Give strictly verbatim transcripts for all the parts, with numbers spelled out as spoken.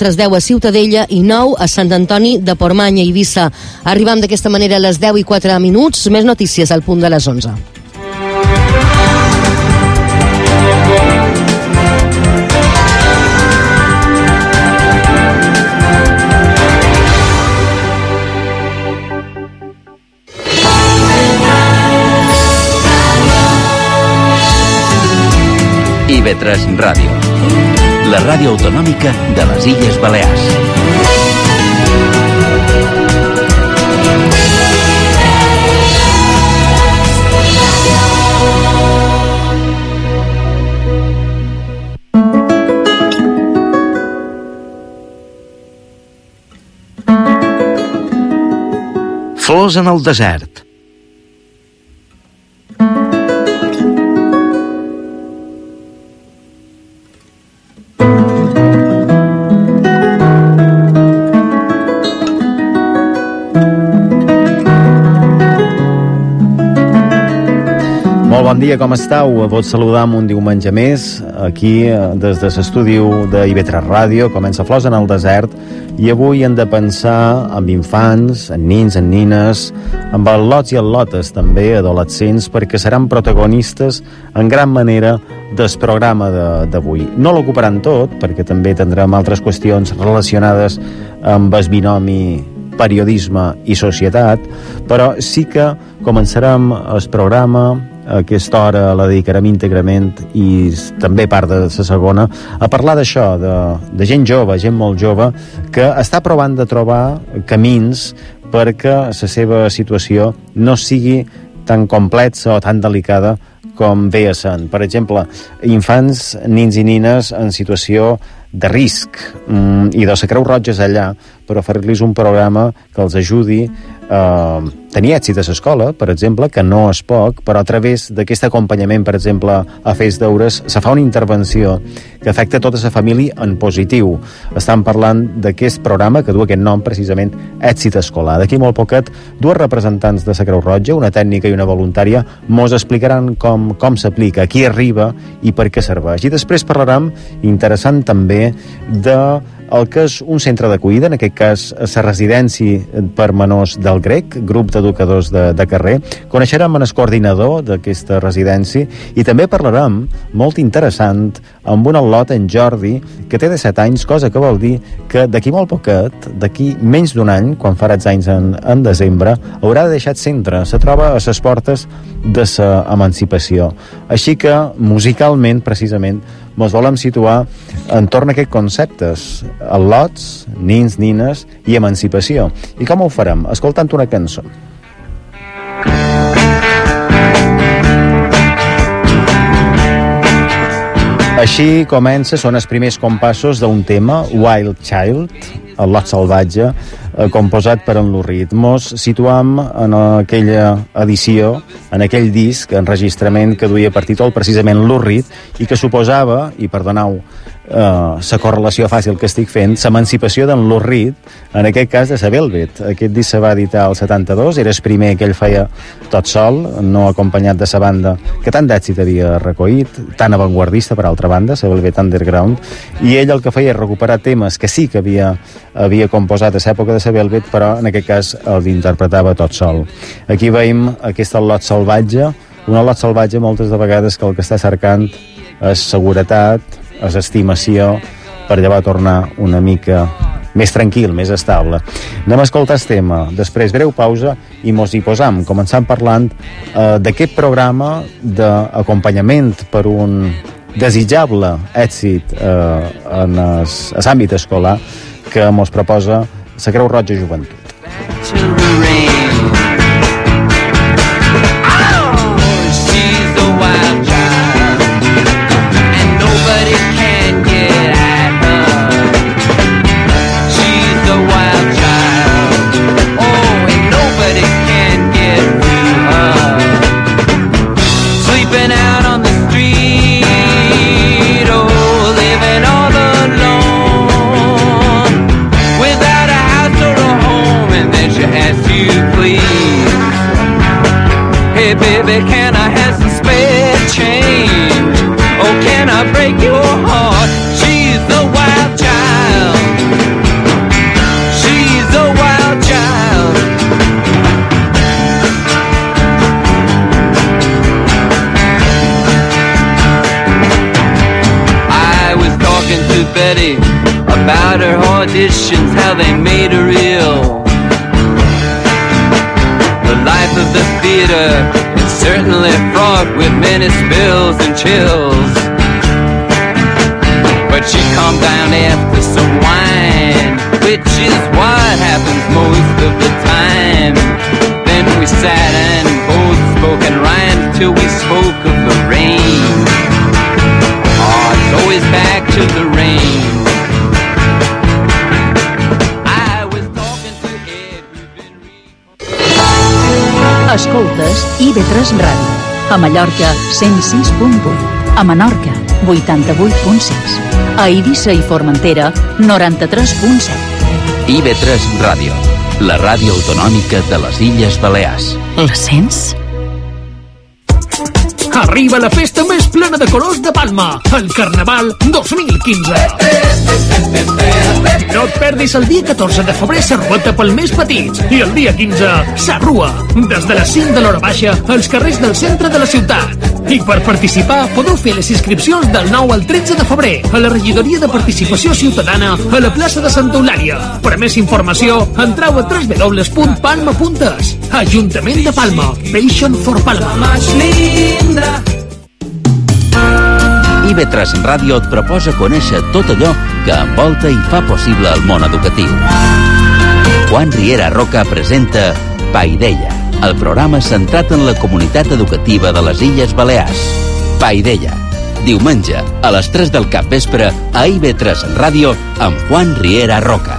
altres deu a Ciutadella i nou a Sant Antoni de Portmany i Eivissa. Arribam d'aquesta manera a les deu i quatre minuts. Més notícies al punt de les onze. I V tres Ràdio, la ràdio autonòmica de les Illes Balears. Flors en el desert. Bon dia, com estàu? Vos saludam un diumenge més aquí des de l'estudi de I V tres Ràdio. Comença Flors en el desert i avui hem de pensar en infants, en nins, en nines, amb els lots i els lotes també, adolescents, perquè seran protagonistes en gran manera del programa d'avui. No l'ocuparan tot, perquè també tindrem altres qüestions relacionades amb el binomi periodisme i societat, però sí que començarem el programa. Aquesta hora la dedicarem íntegrament i també part de la segona a parlar d'això, de, de gent jove, gent molt jove, que està provant de trobar camins perquè la seva situació no sigui tan complexa o tan delicada com ve a ser. Per exemple, infants, nins i nines en situació de risc mm, i de la Creu Roja és allà per oferir-los un programa que els ajudi a eh, tenir èxit a l'escola, per exemple, que no és poc, però a través d'aquest acompanyament, per exemple, a fer els deures, se fa una intervenció que afecta tota la família en positiu. Estan parlant d'aquest programa que du aquest nom, precisament, Èxit Escolar. D'aquí molt poquet, dues representants de la Creu Roja, una tècnica i una voluntària, mos explicaran com, com s'aplica, a qui arriba i per què serveix. I després parlarem, interessant també, de el que és un centre d'acollida, en aquest cas la residència per menors del Grec, grup d'educadors de, de carrer. Coneixerem el coordinador d'aquesta residència i també parlarem, molt interessant, amb un al·lot, en Jordi, que té disset anys, cosa que vol dir que d'aquí molt poquet, d'aquí menys d'un any, quan farà els anys en, en desembre, haurà de deixar el centre. Se troba a les portes de l'emancipació. Així que, musicalment, precisament, mos volem situar entorn a aquests conceptes, al·lots, nins, nines i emancipació. I com ho farem? Escoltant una cançó. Així comença, són els primers compassos d'un tema, Wild Child, el lot salvatge, eh, composat per en Lou Reed. Mos situam en aquella edició, en aquell disc, enregistrament que duia per títol precisament Lou Reed i que suposava, i perdoneu la uh, correlació fàcil que estic fent, l'emancipació d'en Lou Reed, en aquest cas de la Velvet. Aquest disc se va editar al setanta-dos, era el primer que ell feia tot sol, no acompanyat de la banda que tant d'èxit havia recollit, tan avantguardista per altra banda, la Velvet Underground, i ell el que feia és recuperar temes que sí que havia, havia composat a l'època de la Velvet, però en aquest cas els interpretava tot sol. Aquí veiem aquest al·lot salvatge, un al·lot salvatge moltes de vegades que el que està cercant és seguretat, és estimació, per llavors tornar una mica més tranquil, més estable. Anem a escoltar el tema, després breu pausa i mos hi posam, començant parlant eh, d'aquest programa d'acompanyament per un desitjable èxit eh, en l'àmbit escolar que mos proposa la Creu Roja Joventut. Baby, can I have some spare change? Oh, can I break your heart? She's the wild child. about her auditions, how they made her ill. The life of the theater is certainly fraught with many spills and chills. But she calmed down after some wine, which is what happens most of the time. Then we sat and both spoke in rhyme till we spoke of the rain. Oh, it's always back to the rain. I was talking to Ed, we've been reading... Escoltes I V tres Ràdio. A Mallorca, cent sis punt vuit. A Menorca, vuitanta-vuit punt sis. A Eivissa i Formentera, noranta-tres punt set. I V tres Ràdio, la ràdio autonòmica de les Illes Balears. La sents? Arriba la festa més plena de colors de Palma, el Carnaval dos mil quinze. No et perdis el dia catorze de febrer Sarrueta pel més petits i el dia quinze Sarrua, des de les cinc de l'hora baixa als carrers del centre de la ciutat. I per participar podeu fer les inscripcions del nou al tretze de febrer a la regidoria de participació ciutadana a la plaça de Santa Eulàlia. Per a més informació, entreu a w w w punt palma punt es. Ajuntament de Palma. Passion for Palma. I V tres Ràdio et proposa conèixer tot allò que envolta i fa possible el món educatiu. Juan Riera Roca presenta Paideia, el programa centrat en la comunitat educativa de les Illes Balears. Paideia, diumenge a les tres del capvespre a I V tres Ràdio amb Juan Riera Roca.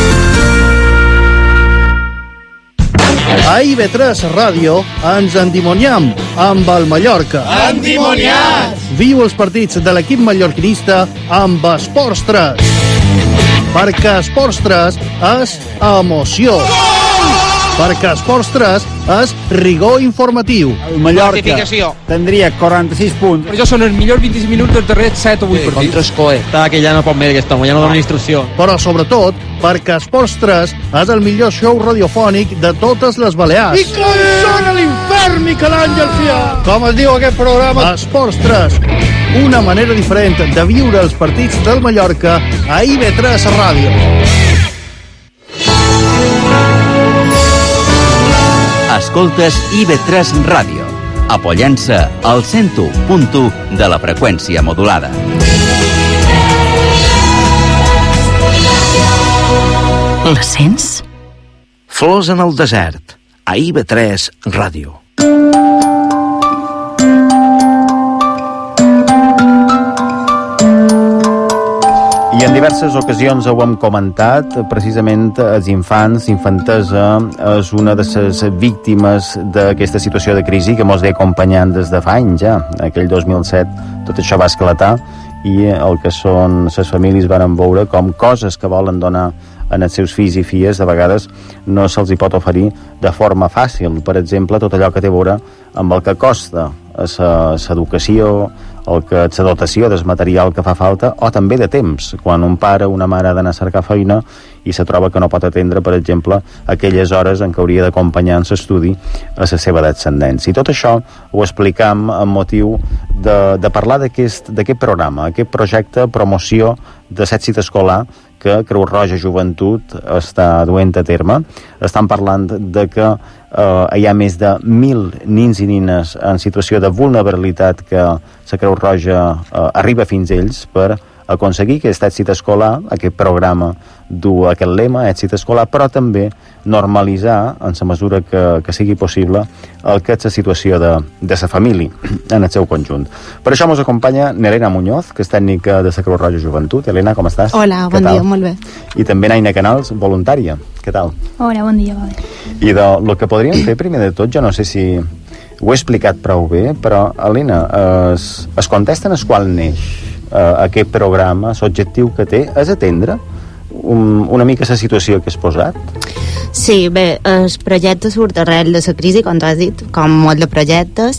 A I V tres Ràdio ens endimoniam amb el Mallorca. Endimoniats! Viu els partits de l'equip mallorquinista amb Esports tres. Perquè Esports tres és emoció. Perquè Esports tres és rigor informatiu. El Mallorca tindria quaranta-sis punts. Però jo són els millors vint-i-cinc minuts dels darrers set o vuit sí, partits. Contra Escoe. Està que ja no pot més aquest home, ja no dona instrucció. Però sobretot perquè Esports tres és el millor show radiofònic de totes les Balears. I que sona l'infern, Miquel Àngel Fià! Com es diu aquest programa? Esports tres. Una manera diferent de viure els partits del Mallorca a I V tres Ràdio. Escoltes I V tres Ràdio, apoyant-se al cent u punt u de la freqüència modulada. La sents? Flors en el desert, a I V tres Ràdio. I en diverses ocasions ho hem comentat, precisament els infants, infantesa, és una de les víctimes d'aquesta situació de crisi que mos ve acompanyant des de fa anys ja. Aquell dos mil set tot això va esclatar i el que són les famílies van veure com coses que volen donar en els seus fills i filles, de vegades no se'ls hi pot oferir de forma fàcil. Per exemple, tot allò que té a veure amb el que costa l'educació, el que la dotació del material que fa falta, o també de temps, quan un pare o una mare ha d'anar a cercar feina i se troba que no pot atendre, per exemple, aquelles hores en què hauria d'acompanyar en l'estudi a la seva descendència. I tot això ho explicam amb motiu de, de parlar d'aquest programa, aquest projecte promoció de l'èxit escolar que Creu Roja Joventut està duent a terme. Estan parlant de que eh, hi ha més de mil nins i nines en situació de vulnerabilitat que la Creu Roja eh, arriba fins a ells per aconseguir aquest èxit escolar, aquest programa du aquest lema, èxit escolar, però també normalitzar, en la mesura que, que sigui possible, el que és la situació de, de la família en el seu conjunt. Per això ens acompanya Nelena Muñoz, que és tècnica de la Creu Roja Joventut. Helena, com estàs? Hola, bon dia, molt bé. I també Naina Canals, voluntària. Què tal? Hola, bon dia, va bé. I de lo que podríem fer, primer de tot, jo no sé si ho he explicat prou bé, però, Helena, es, es contesta en el qual neix uh, aquest programa, l'objectiu que té, és atendre un, una mica la situació que has posat? Sí, bé, el projecte surt arrel de la crisi, com t'has dit, com molts de projectes,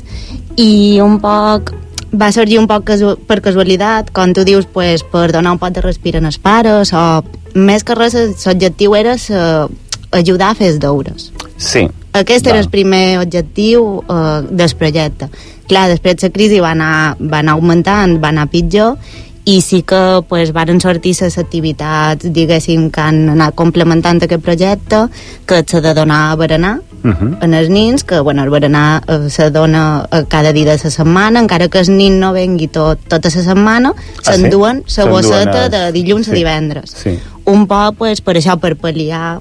i un poc va sorgir un poc casu per casualitat, com tu dius, pues, per donar un poc de respir als pares, o més que res l'objectiu era uh, ajudar a fer els deures. Sí. Aquest va. Era el primer objectiu uh, del projecte. Clar, després la crisi va anar, va anar augmentant, va anar pitjor, i sí que pues, van sortir les activitats, diguéssim, que han anat complementant aquest projecte, que s'ha de donar a berenar uh -huh. en els nins, que bueno, el berenar eh, se dona cada dia de la setmana, encara que el nin no vengui tot, tota la setmana, ah, s'enduen sí? la bosseta de dilluns sí. a divendres. Sí. Un poc, pues, per això, per pal·liar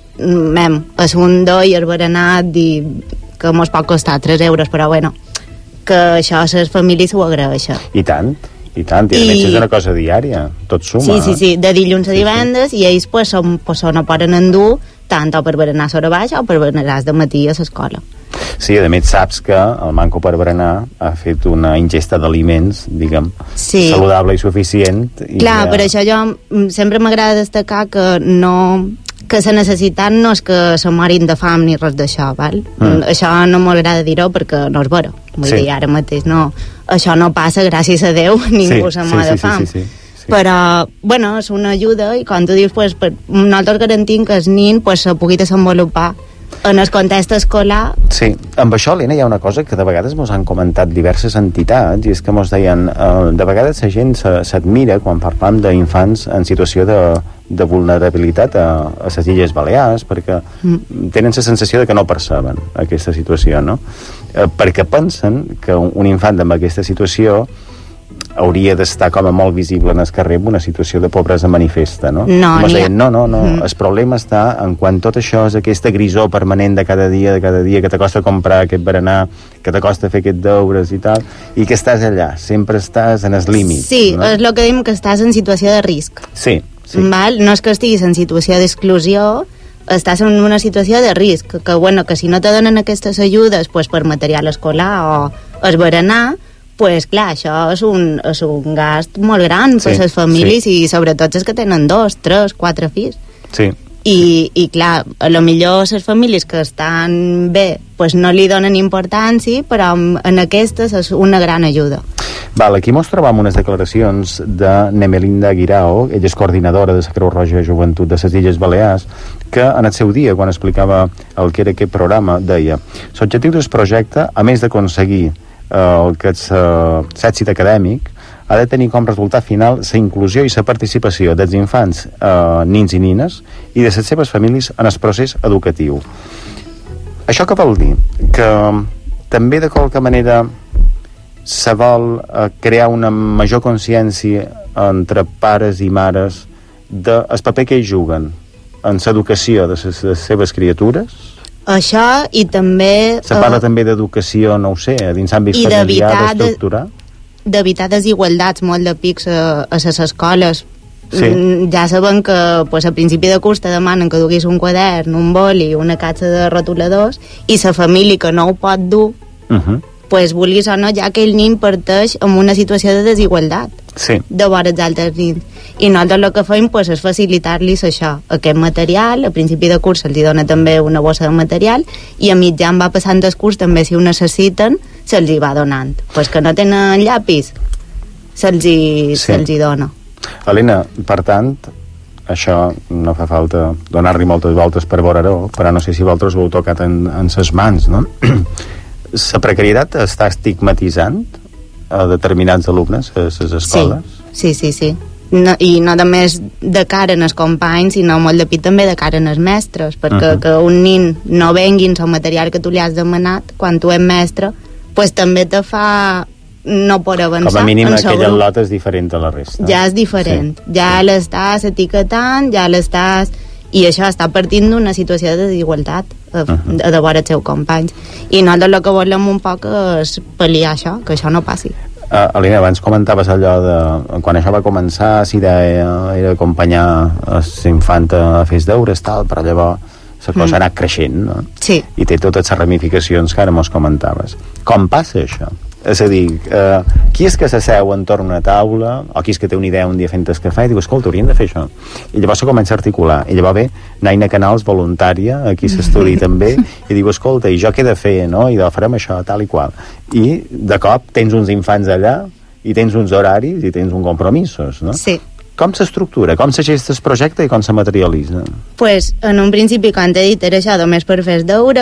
mem, és un do i el berenar i que mos pot costar tres euros, però bueno, que això a les famílies ho agraeixen. I tant. I tant, i a més és una cosa diària, tot suma. Sí, sí, sí, de dilluns a divendres, sí, sí. I ells pues, són, pues, no poden endur tant o per berenar a l'hora baixa o per berenar de matí a l'escola. Sí, a més saps que el Manco per Berenar ha fet una ingesta d'aliments, diguem, sí. saludable i suficient. I clar, ja... per això jo sempre m'agrada destacar que no... que la necessitat no és que se morin de fam ni res d'això, val? Mm. Això no m'agrada dir-ho perquè no és vera. Vull sí. dir, ara mateix no... Això no passa, gràcies a Déu, ningú sí, se mor sí, de fam. Sí, sí, sí, sí. Però, bueno, és una ajuda i quan tu dius, pues, per, nosaltres garantim que el nin pues, se pugui desenvolupar en el context escolar. Sí, amb això, Helena, hi ha una cosa que de vegades mos han comentat diverses entitats, i és que mos deien, eh, de vegades la gent s'admira quan parlam d'infants en situació de, de vulnerabilitat a, a les Illes Balears, perquè mm. tenen la sensació de que no perceben aquesta situació, no? Eh, perquè pensen que un, un infant amb aquesta situació hauria d'estar com a molt visible en el carrer en una situació de pobresa manifesta, no? No, deien, no, no, no. Mm. El problema està en quan tot això és aquesta grisor permanent de cada dia, de cada dia, que t'acosta comprar aquest berenar, que t'acosta fer aquests deures i tal, i que estàs allà, sempre estàs en el límit. Sí, no? És el que diem que estàs en situació de risc. Sí, sí. Val? No és que estiguis en situació d'exclusió, estàs en una situació de risc, que, que, bueno, que si no te donen aquestes ajudes pues, per material escolar o el berenar, pues clar, això és un, és un gast molt gran per sí, les famílies sí. i sobretot els que tenen dos, tres, quatre fills. Sí. I, i clar, a lo millor les famílies que estan bé pues no li donen importància, però en aquestes és una gran ajuda. Val, aquí mos trobam unes declaracions de Nemelinda Guirao, ella és coordinadora de la Creu Roja de Joventut de les Illes Balears, que en el seu dia, quan explicava el que era aquest programa, deia: l'objectiu del projecte, a més d'aconseguir el que és uh, l'èxit acadèmic, ha de tenir com resultat final la inclusió i la participació dels infants, uh, nins i nines, i de les seves famílies en el procés educatiu. Això què vol dir? Que també de qualque manera se vol uh, crear una major consciència entre pares i mares del paper que ells juguen en l'educació de les, de les seves criatures? Això i també... Se parla uh, també d'educació, no ho sé, dins l'àmbit familiar, d'estructurar? D'evitar desigualdats molt de pics a, a les escoles. Sí. Ja sabem que pues, a principi de curs te demanen que duguis un quadern, un boli, una catxa de rotuladors, i la família que no ho pot dur, uh -huh. pues, vulguis o no, ja aquell nin parteix en una situació de desigualtat sí. de vora els altres nins. I nosaltres el que fem pues, és facilitar-los això, aquest material. A principi de curs se'ls dona també una bossa de material i a mitjan va passant el curs també, si ho necessiten, se'ls hi va donant. Pues que no tenen llapis, se'ls hi, sí. se'ls hi dona. Helena, per tant, això no fa falta donar-li moltes voltes per veure-ho, però no sé si vosaltres ho heu tocat en, en ses mans, no? La precarietat està estigmatitzant a determinats alumnes a les escoles? Sí, sí, sí, sí. No, i no només de cara en els companys, sinó molt de pit també de cara en els mestres, perquè uh -huh. que un nin no vengui en el material que tu li has demanat quan tu ets mestre, pues també te fa no por avançar. Com a mínim aquella lot és diferent a la resta. Ja és diferent, sí. ja sí. l'estàs etiquetant, ja l'estàs... I això està partint d'una situació de desigualtat a, uh -huh. de vora els seus companys. I nosaltres el que volem un poc és pal·liar això, que això no passi. Uh, Helena, abans comentaves allò de... Quan això va començar, si era, era acompanyar l'infant a fer els deures, tal, però llavors la cosa mm. ha anat creixent, no? Sí. I té totes les ramificacions que ara mos comentaves. Com passa això? És a dir, eh, qui és que s'asseu entorn una taula, o qui és que té una idea un dia fent el cafè i diu, escolta, hauríem de fer això. I llavors se comença a articular. I llavors ve Naina Canals, voluntària, aquí s'estudi també, i diu, escolta, i jo què he de fer, no? I de farem això, tal i qual. I de cop tens uns infants allà, i tens uns horaris, i tens uns compromisos, no? Sí. Com s'estructura? Com s'agesta el projecte i com se materialitza? Pues, en un principi, quan t'he dit, era això, només per fer els deures,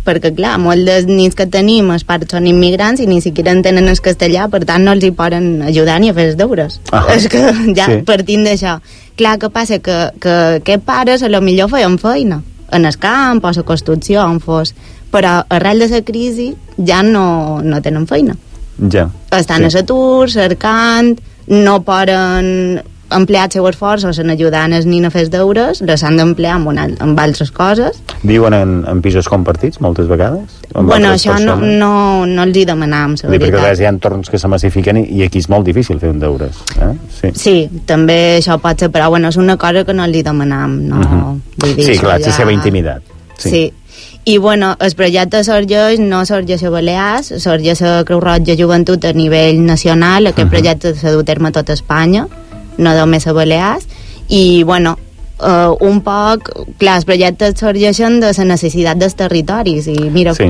perquè clar, molts dels nens que tenim els pares són immigrants i ni siquiera entenen el castellà, per tant no els hi poden ajudar ni a fer els deures. Ah, és que ja sí. Partint d'això, clar, que passa que, que aquests pares a lo millor feien feina en el camp o a la construcció on fos, però arrel de la crisi ja no, no tenen feina, ja. Estan sí. a l'atur, cercant, no poden emplear el seu esforç o s'han ajudant els nins a fer els deures, les han d'emplear amb, una, amb altres coses. Viuen en, en pisos compartits moltes vegades? Bueno, això no, no, no els hi demanam, la veritat. Perquè hi ha entorns que se massifiquen i, i aquí és molt difícil fer un deures. Eh? Sí. sí, també això pot ser, però bueno, és una cosa que no els hi demanam. No, uh -huh. Vull dir, sí, clar, ja... la seva intimitat. Sí. sí. I bueno, el projecte sorgeix, no sorgeix a Balears, sorgeix a Creu Roja Joventut a nivell nacional, aquest uh -huh. projecte s'ha dut a terme a tota Espanya, no només a Balears, i bueno, uh, un poc, clar, els projectes sorgeixen de la necessitat dels territoris, i mira, sí.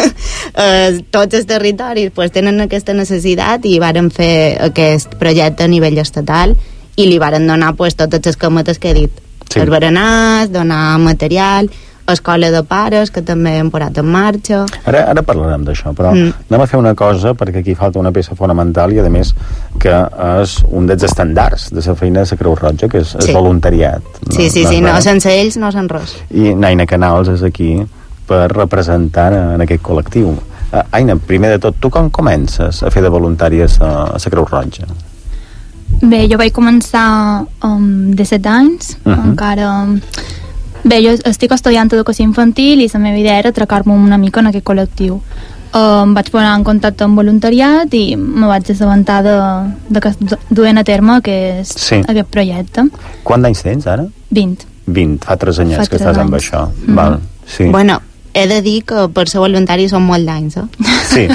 uh, tots els territoris pues, tenen aquesta necessitat i varen fer aquest projecte a nivell estatal i li varen donar pues, totes les cametes que he dit, sí. Els berenars, donar material, escola de pares, que també hem posat en marxa. Ara, ara parlarem d'això, però mm. anem a fer una cosa, perquè aquí falta una peça fonamental i, a més, que és un dels estàndards de la feina de la Creu Roja, que és el sí. voluntariat. No, sí, sí, no, sí, no, sense ells no se'n res. I Aina Canals és aquí per representar en aquest col·lectiu. Uh, Aina, primer de tot, tu com comences a fer de voluntàries a, a la Creu Roja? Bé, jo vaig començar um, de set anys, uh -huh. encara... Bé, jo estic estudiant educació infantil i la meva idea era atracar-me una mica en aquest col·lectiu. Uh, em vaig posar en contacte amb voluntariat i me vaig assabentar de, de que duent a terme aquest, sí. aquest projecte. Quants anys tens ara? vint. vint, fa tres anyets fa que estàs anys. Amb això. Mm. Val, sí. Bueno, he de dir que per ser voluntari són molt d'anys, eh? Sí.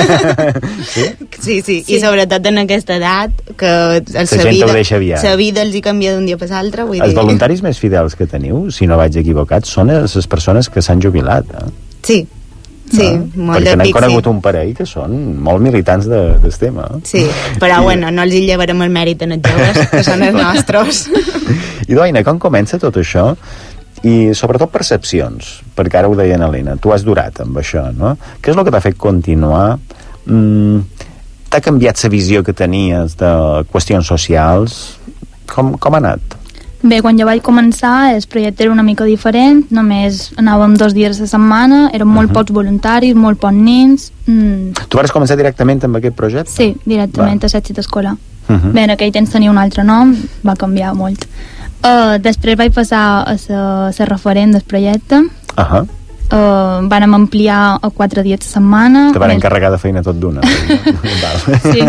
sí? Sí, sí, sí, i sobretot en aquesta edat que la gent vida, ho deixa aviat. La vida els hi canvia d'un dia per l'altre. Els dir. Voluntaris més fidels que teniu, si no vaig equivocat, són les persones que s'han jubilat, eh? Sí, sí, no? Molt perquè de n'hem pic, conegut sí. un parell que són molt militants de, del tema. Sí, però I... bueno, no els hi llevarem el mèrit en els joves, que són els nostres. I Doina, com comença tot això? I sobretot percepcions, perquè ara ho deia Helena, tu has durat amb això, no? Què és el que t'ha fet continuar? Mm, t'ha canviat la visió que tenies de qüestions socials? Com, com ha anat? Bé, quan jo vaig començar el projecte era una mica diferent, només anàvem dos dies a la setmana, eren molt uh -huh. pocs voluntaris, molt pocs nens. Mm. Tu vas començar directament amb aquest projecte? Sí, directament va. A l'èxit escolar. Uh -huh. Bé, en aquell temps tenia un altre nom, va canviar molt. Uh, després vaig passar a ser referent del projecte. Uh -huh. uh, Vàrem ampliar a quatre dies a setmana. Te van més... encarregar de feina tot d'una. Sí, sí.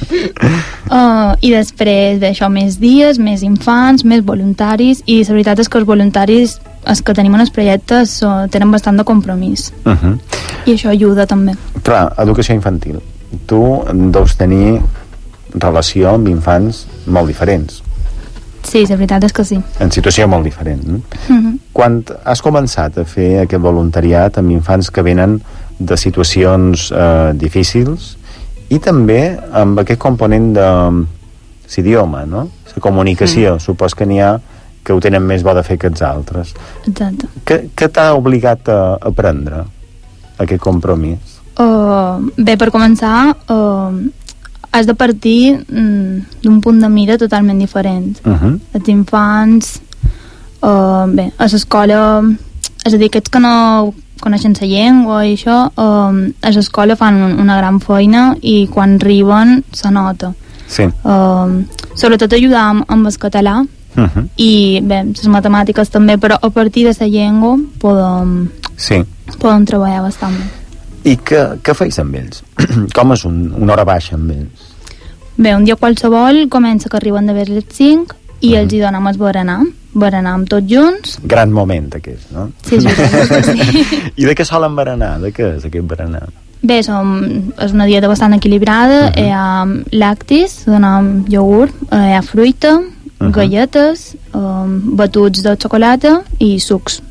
Uh, I després d'això més dies, més infants, més voluntaris, i la veritat és que els voluntaris els que tenim en els projectes uh, tenen bastant de compromís. Uh -huh. I això ajuda també. Clar, educació infantil. Tu deus tenir relació amb infants molt diferents. Sí, la veritat és que sí. En situació molt diferent. No? Uh-huh. Quan has començat a fer aquest voluntariat amb infants que venen de situacions eh, difícils i també amb aquest component de l'idioma, no? La comunicació, uh-huh. supos que n'hi ha que ho tenen més bo de fer que els altres. Exacte. Què, què t'ha obligat a aprendre aquest compromís? Uh, bé, per començar... Uh, has de partir mm, d'un punt de mira totalment diferent. Uh-huh. Els infants, uh, bé, a l'escola, és a dir, aquests que no coneixen la llengua i això, uh, a l'escola fan un, una gran feina i quan arriben se nota. Sí. Uh, sobretot ajudar amb, amb el català uh-huh. i bé, les matemàtiques també, però a partir de la llengua podem, sí. podem treballar bastant bé. I què, què feis amb ells? Com és un, una hora baixa amb ells? Bé, un dia qualsevol comença que arriben de les cinc i uh-huh. els hi donem el berenar. Berenam tots junts. Gran moment aquest, no? Sí, sí, sí. I de què solen berenar? De què és aquest berenar? Bé, som, és una dieta bastant equilibrada. Uh-huh. Hi ha lactis, donem iogurt, hi ha fruita, uh-huh. galletes, um, batuts de xocolata i sucs.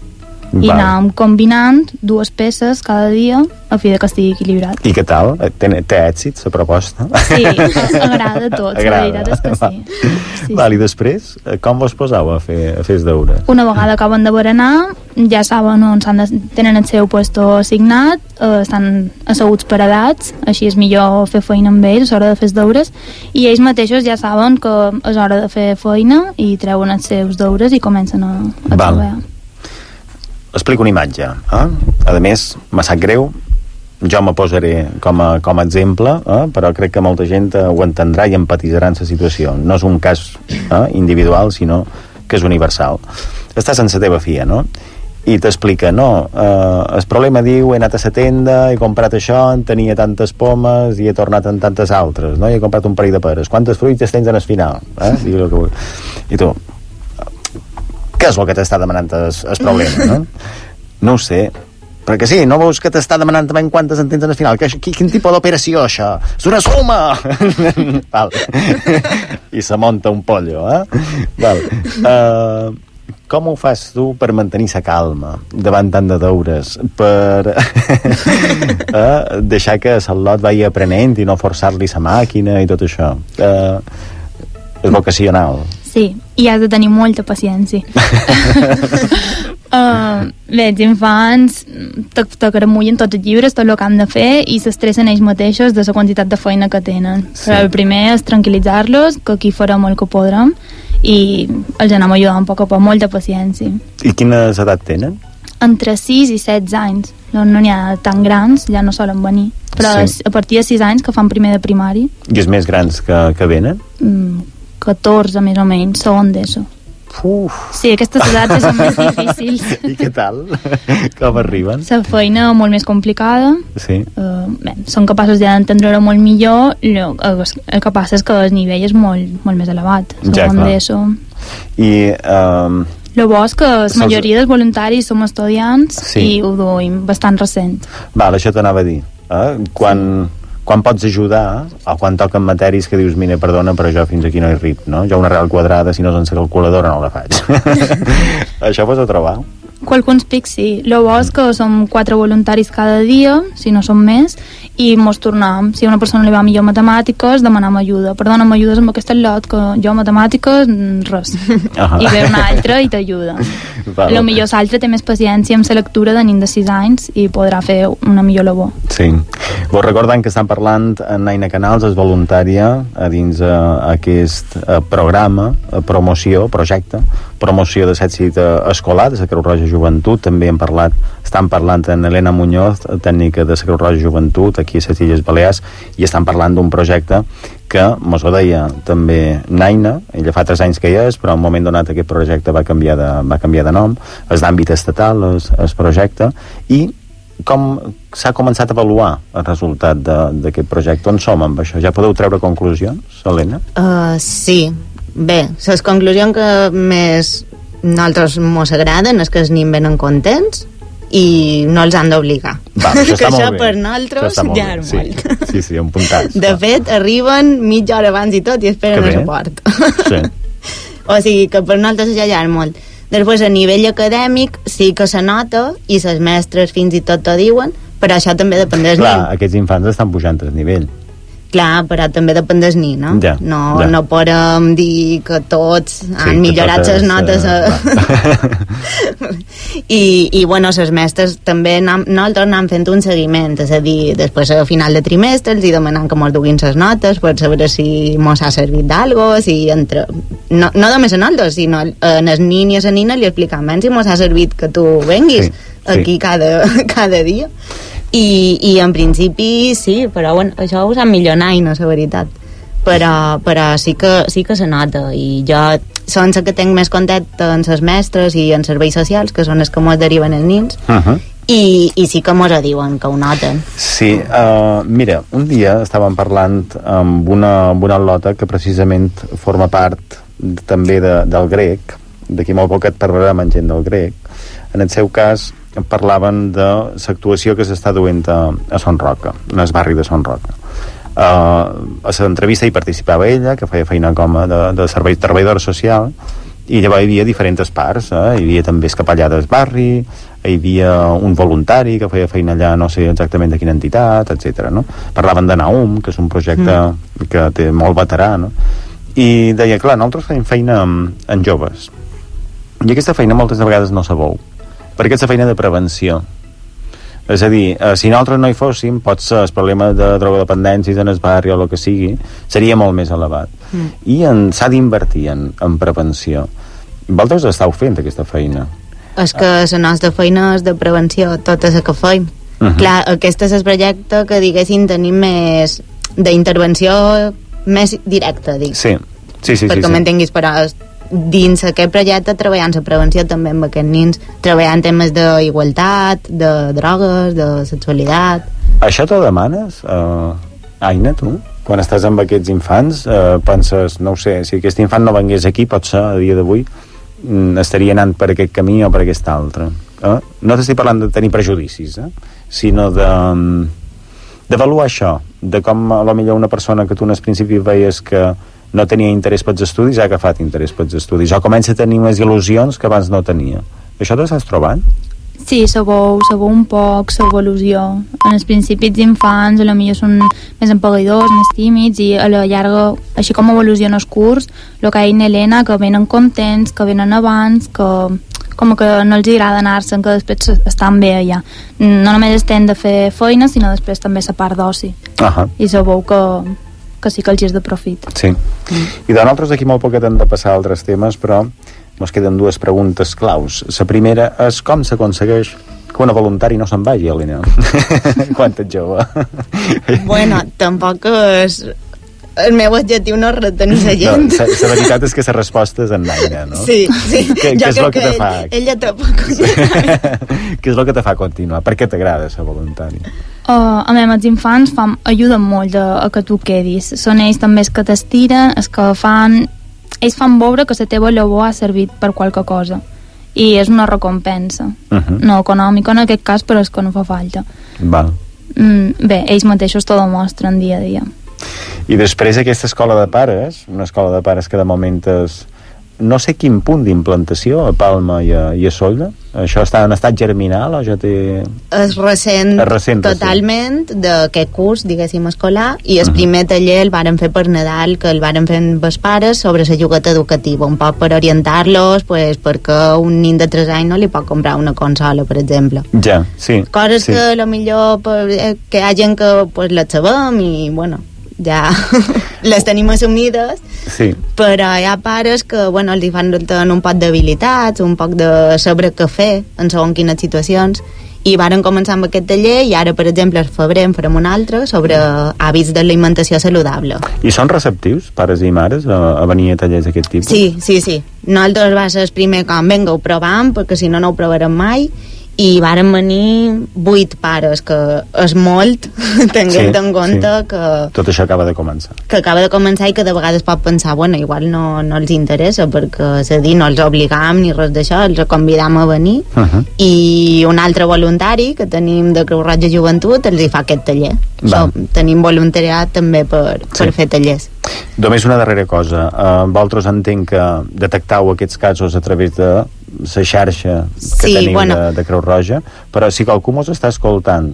i Val. anàvem combinant dues peces cada dia a fi de que estigui equilibrat. I què tal? Té, té èxit, la proposta? Sí, agrada a tots, la veritat és que sí. sí, Val, sí. i després, com vos poseu a fer, a fer els deures? Una vegada acaben de berenar, ja saben on s'han de, tenen el seu puesto assignat, eh, estan asseguts per edats, així és millor fer feina amb ells a l'hora de fer els deures, i ells mateixos ja saben que és hora de fer feina i treuen els seus deures i comencen a, a Val. treballar. Explico una imatge. Eh? A més, me sap greu, jo me posaré com a, com a exemple, eh? però crec que molta gent ho entendrà i empatitzarà en la situació. No és un cas eh? individual, sinó que és universal. Estàs amb la teva filla, no? I t'explica, no, eh, el problema diu, he anat a la tenda, he comprat això, en tenia tantes pomes i he tornat en tantes altres, no? I he comprat un parell de peres. Quantes fruites tens en el final? Eh? I, el que vull. I tu, què és el que t'està demanant el, el problema, no? No ho sé, perquè sí, no veus que t'està demanant també quantes en tens en el final? Que, quin, quin tipus d'operació, això? És una suma! Val. I se monta un pollo, eh? Val. Uh, com ho fas tu per mantenir la calma davant tant de deures, per uh, deixar que el lot vagi aprenent i no forçar-li la màquina i tot això? Uh, és vocacional. Sí, i has de tenir molta paciència. uh, bé, els infants t'acaramullen tots els llibres, tot el que han de fer, i s'estressen ells mateixos de la quantitat de feina que tenen. Sí. Però el primer és tranquil·litzar-los, que aquí farem el que podrem, i els anem ajudant un poc a poc, molta paciència. I quines edat tenen? Entre sis i setze anys. No n'hi no ha tan grans, ja no solen venir. Però sí. A partir de sis anys, que fan primer de primari. I els més grans que, que venen? Mm, catorze, més o menys, segon d'ESO. Uf. Sí, aquestes edats són més difícils. I què tal? Com arriben? La feina molt més complicada. Sí. Uh, bé, són capaços ja d'entendre-ho molt millor. El, el que passa és que el nivell és molt, molt més elevat. Ja, segon clar. d'ESO. I... Um... El bo és que la majoria dels voluntaris som estudiants, sí. I ho duim bastant recent. Val, això t'anava a dir. Eh? Quan... Sí. Quan pots ajudar, o quan toquen matèries que dius, mira, perdona, però jo fins aquí no he rit, no? Jo una real quadrada, si no és en la calculadora, no la faig. Això pots a trobar? Qualcuns pics, sí. El bo és que som quatre voluntaris cada dia, si no som més, i mos tornem. Si a una persona li va millor matemàtiques, demanam ajuda. Perdona, m'ajudes amb aquest lot, que jo matemàtiques, res. Uh-huh. I ve una altra i t'ajuda. Vale. A lo millor l'altre té més paciència amb la lectura de nin de sis anys i podrà fer una millor labor. Sí. Vos recordem que estan parlant en Naina Canals, és voluntària a dins uh, aquest uh, programa, uh, promoció, projecte, promoció de l'èxit uh, escolar de la Creu Roja Joventut. També hem parlat, estan parlant en Helena Muñoz, tècnica de la Creu Roja Joventut, aquí a les Illes Balears, i estan parlant d'un projecte que mos ho deia també Naina, ella fa tres anys que hi és, però en un moment donat aquest projecte va canviar de, va canviar de nom, és d'àmbit estatal, és, és projecte, i com s'ha començat a avaluar el resultat d'aquest projecte? On som amb això? Ja podeu treure conclusions, Helena? Uh, sí. Bé, les conclusions que més nosaltres mos agraden és que els nens venen contents i no els han d'obligar. Això que això bé. Per nosaltres ja és sí. molt. Sí, sí, un puntat. De fet, arriben mitja hora abans i tot i esperen el suport. Sí. O sigui que per nosaltres ja és molt. Després, a nivell acadèmic, sí que se nota, i les mestres fins i tot t'ho diuen, però això també depèn del nen. Clar, aquests infants estan pujant el nivell. Clar, però també depèn del nen, no? Ja, no, ja. no podem dir que tots sí, han millorat les notes. Uh, I, I, bueno, les mestres també anam, nosaltres anem fent un seguiment, és a dir, després a final de trimestre els hi demanem que mos duguin les notes per saber si mos ha servit d'algo, si entre... No, no només a nosaltres, sinó en el nin i a la nina li explicam si mos ha servit que tu venguis sí, sí. aquí cada, cada dia. I, i en principi sí, però bueno, això ho sap millor Naina, la veritat, però, però sí, que, sí que se nota, i jo són la que tenc més contacte amb les mestres i en serveis socials, que són els que mos deriven els nins, uh-huh. i, i sí que mos ho diuen, que ho noten. Sí, uh, mira, un dia estàvem parlant amb una, amb una lota que precisament forma part també de, del grec, d'aquí molt poquet parlarem amb gent del grec. En el seu cas parlaven de l'actuació que s'està duent a, a Son Roca, en el barri de Son Roca. Uh, a l'entrevista hi participava ella, que feia feina com a de, de servei treballadora social, i llavors hi havia diferents parts, eh? Hi havia també capellà del barri, hi havia un voluntari que feia feina allà, no sé exactament de quina entitat, etcètera. No? Parlaven de Naum, que és un projecte mm. que té molt veterà, no? I deia, clar, nosaltres fem feina amb, amb joves, i aquesta feina moltes vegades no sabeu, perquè és la feina de prevenció. És a dir, eh, si nosaltres no hi fóssim, potser el problema de drogodependències en el barri o el que sigui seria molt més elevat. Mm. I s'ha d'invertir en, en prevenció. Vosaltres esteu fent aquesta feina? És que la nostra feina és de prevenció, tota la que feim. Uh -huh. Clar, aquest és el projecte que, diguéssim, tenim més d'intervenció més directa, dic. Sí, sí, sí. Perquè sí, sí. m'entenguis, però dins aquest projecte treballant la prevenció també amb aquests nins, treballant temes d'igualtat, de drogues, de sexualitat. Això t'ho demanes, uh, Aina, tu? Quan estàs amb aquests infants, uh, penses, no ho sé, si aquest infant no vengués aquí, potser a dia d'avui mm, estaria anant per aquest camí o per aquest altre. Uh? No t'estic parlant de tenir prejudicis, eh? Sinó de d'avaluar això, de com a lo millor una persona que tu en el principi veies que no tenia interès pels estudis, ha agafat interès pels estudis, o comença a tenir més il·lusions que abans no tenia. Això t'estàs trobant? Sí, se veu, se veu un poc l'evolució. En els principis d'infants a lo millor són més empagadors, més tímids, i a la llarga, així com evoluciona el curs, el que ha dit Helena, que venen contents, que venen abans, que com que no els agrada anar-se'n, que després estan bé allà. No només estem de fer feina, sinó després també la part d'oci. Uh-huh. I se veu que que sí que els és de profit. Sí. Mm. I de nosaltres d'aquí molt poquet hem de passar a altres temes, però ens queden dues preguntes claus. La primera és com s'aconsegueix que una voluntari no se'n vagi, Helena? Quan ets jove? Bueno, tampoc és... El meu objectiu no és retenir la gent. No, la veritat és que la resposta és en l'Aina, no? Sí, sí. Què, jo què és crec que, que te fa? ell, ella tampoc. Què és el que te fa continuar? Per què t'agrada ser voluntari? Uh, a mi, els infants fan, ajuden molt a, a que tu quedis. Són ells també els que t'estiren, els que fan... Ells fan veure que la teva labor ha servit per qualque cosa. I és una recompensa. Uh -huh. No econòmica en aquest cas, però és que no fa falta. Val. Mm, bé, ells mateixos t'ho demostren dia a dia. I després aquesta escola de pares, una escola de pares que de moment és... No sé quin punt d'implantació a Palma i a, i a Solda. Això està en estat germinal o ja té... És recent, és recent totalment recent. D'aquest curs, diguéssim, escolar, i el uh -huh. primer taller el varen fer per Nadal, que el varen fer amb els pares sobre la jogueta educativa, un poc per orientar-los, pues, perquè un nin de tres anys no li pot comprar una consola, per exemple. Ja, sí. Coses sí. que a lo millor pues, que hi ha gent que pues, les sabem i, bueno, ja les tenim assumides, sí. Però hi ha pares que, bueno, els fan un poc d'habilitats, un poc de saber què fer en segons quines situacions, i varen començar amb aquest taller i ara, per exemple, al febrer en farem un altre sobre hàbits d'alimentació saludable. I són receptius, pares i mares, a, a venir a tallers d'aquest tipus? Sí, sí, sí. Nosaltres va ser el primer com, vinga, ho provam, perquè si no, no ho provarem mai, i varen venir vuit pares, que és molt, tenint sí, en compte sí. que... Tot això acaba de començar. Que acaba de començar i que de vegades pot pensar, bueno, igual no, no els interessa, perquè, és a dir, no els obligam ni res d'això, els convidam a venir, uh -huh. i un altre voluntari que tenim de Creu Roja Joventut els hi fa aquest taller. So, tenim voluntariat també per, sí. per fer tallers. Només una darrera cosa. Uh, vosaltres entenc que detectau aquests casos a través de la xarxa que sí, tenim bueno. de, de Creu Roja, però si qualcú mos està escoltant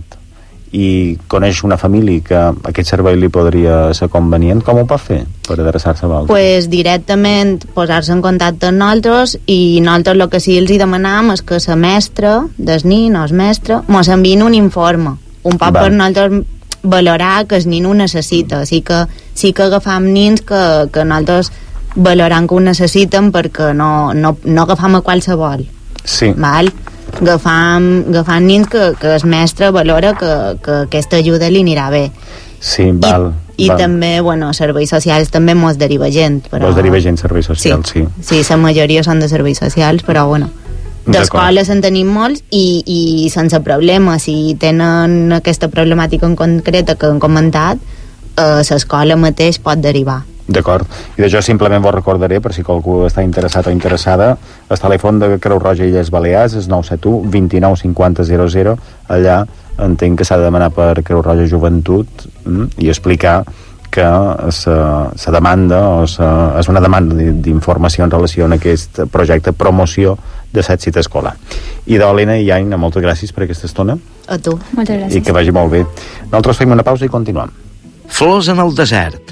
i coneix una família que aquest servei li podria ser convenient, com ho pot fer per adreçar-se a vosaltres? Pues directament posar-se en contacte amb nosaltres, i nosaltres el que sí els hi demanam és que la mestra del nin o el mestre mos enviïn un informe, un poc per nosaltres valorar que el nin ho necessita. Així que sí que agafam nins que, que nosaltres valorant que ho necessiten, perquè no, no, no agafam a qualsevol. Sí. Val? Agafam, agafam nins que, que el mestre valora que, que aquesta ajuda li anirà bé. Sí, val. I, i val. també, bueno, serveis socials també mos deriva gent. Però... Mos deriva gent serveis socials, sí. Sí, sí, la majoria són de serveis socials, però bueno, d'escoles en tenim molts i, i sense problema. Si tenen aquesta problemàtica en concreta que han comentat, eh, l'escola mateix pot derivar. D'acord, i d'això simplement vos recordaré, per si qualcú està interessat o interessada, el telèfon de Creu Roja Illes Balears és nou set u, vint nou cinquanta zero zero. Allà entenc que s'ha de demanar per Creu Roja Joventut mm, i explicar que se, se demanda o se, és una demanda d'informació en relació amb aquest projecte promoció de set cita escolar. I d'Helena i Aina, moltes gràcies per aquesta estona. A tu. Moltes gràcies. I que vagi molt bé. Nosaltres fem una pausa i continuem. Flors en el desert.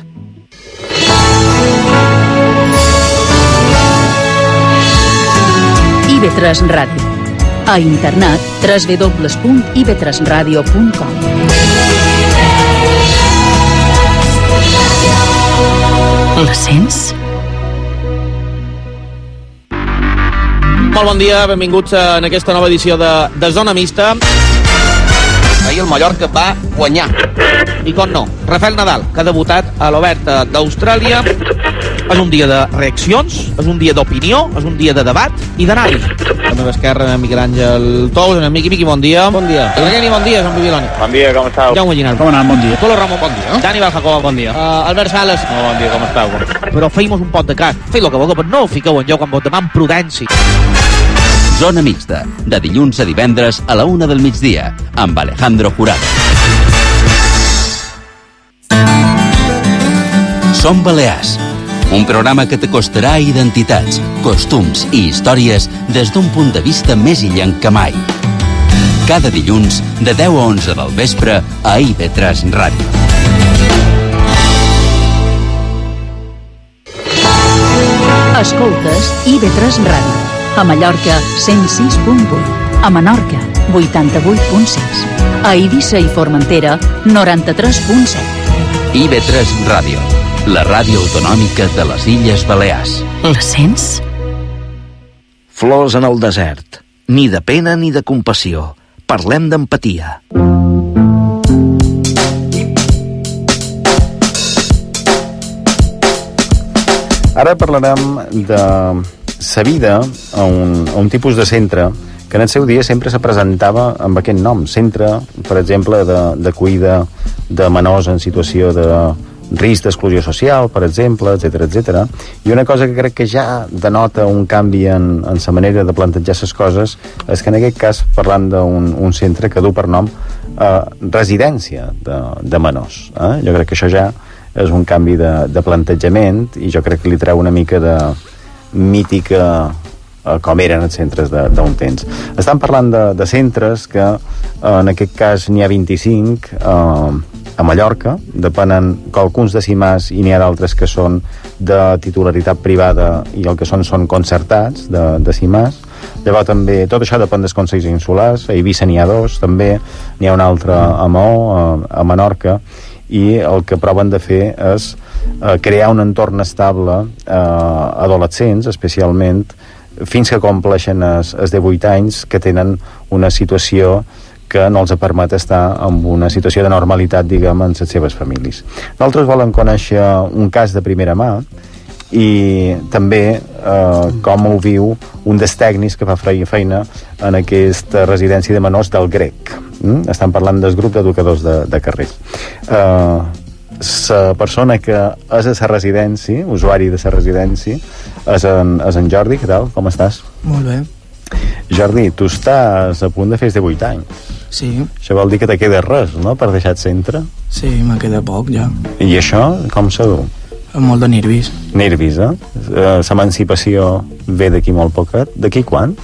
I ve tres Ràdio. A internet w w w punt i ve tres radio punt com. La sents? Molt bon dia, benvinguts en aquesta nova edició de, de Zona Mixta. Ahir el Mallorca va guanyar. I com no, Rafael Nadal, que ha debutat a l'Oberta d'Austràlia. És un dia de reaccions, és un dia d'opinió, és un dia de debat i d'anàlisi. A la meva esquerra, Miquel Àngel Tous, en Miqui, Miqui, bon dia. Bon dia. Regueni, bon dia, Joan Bibiloni. Bon dia, com estàu? Jaume Ginar. Com anant, bon dia. Colo Ramon, bon dia. Dani Baljacoba, bon dia. Uh, Albert Sales. Oh, bon dia, com estàu? Però feim un pot de cas. Feu el que vulgueu, però no fiqueu en lloc amb vot demà amb prudència. Zona Mixta, de dilluns a divendres a la una del migdia, amb Alejandro Jurado. Som Balears, un programa que t'acostarà a identitats, costums i històries des d'un punt de vista més illenc que mai. Cada dilluns, de deu a onze del vespre, a I V tres Ràdio. Escoltes I V tres Ràdio. A Mallorca, cent sis punt vuit. A Menorca, vuitanta-vuit punt sis. A Eivissa i Formentera, noranta-tres punt set. I V tres Ràdio, la ràdio autonòmica de les Illes Balears. La sents? Flors en el desert. Ni de pena ni de compassió. Parlem d'empatia. Ara parlarem de sa vida a un, a un tipus de centre que en el seu dia sempre se presentava amb aquest nom, centre, per exemple, de, de cuida de menors en situació de risc d'exclusió social, per exemple, etcètera, etcètera. I una cosa que crec que ja denota un canvi en, en sa manera de plantejar les coses és que en aquest cas parlant d'un un centre que du per nom eh, residència de, de menors. Eh? Jo crec que això ja és un canvi de, de plantejament i jo crec que li treu una mica de mítica eh, com eren els centres d'un temps. Estan parlant de, de centres que eh, en aquest cas n'hi ha vint-i-cinc eh, a Mallorca, depenen qualcuns de CIMAS i n'hi ha d'altres que són de titularitat privada i el que són són concertats de, de CIMAS. Llavors també, tot això depèn dels consells insulars, a Eivissa n'hi ha dos també, n'hi ha un altre a Maó, a, a Menorca, i el que proven de fer és eh, crear un entorn estable a eh, adolescents, especialment fins que compleixen els, els divuit anys, que tenen una situació que no els permet estar en una situació de normalitat, diguem, en les seves famílies. Nosaltres volem conèixer un cas de primera mà i també eh, com ho viu un dels tècnics que fa feina en aquesta residència de menors del Grec. Mm? Estan parlant del grup d'educadors de, de carrers. La eh, persona que és a la residència, usuari de la residència, és en, és en Jordi. Què tal? Com estàs? Molt bé. Jordi, tu estàs a punt de fer divuit anys. Sí. Això vol dir que te queda res, no?, per deixar el centre. Sí, me queda poc, ja. I això, com se du? Amb molt de nervis. Nervis, eh? L'emancipació ve d'aquí molt poquet. D'aquí quan?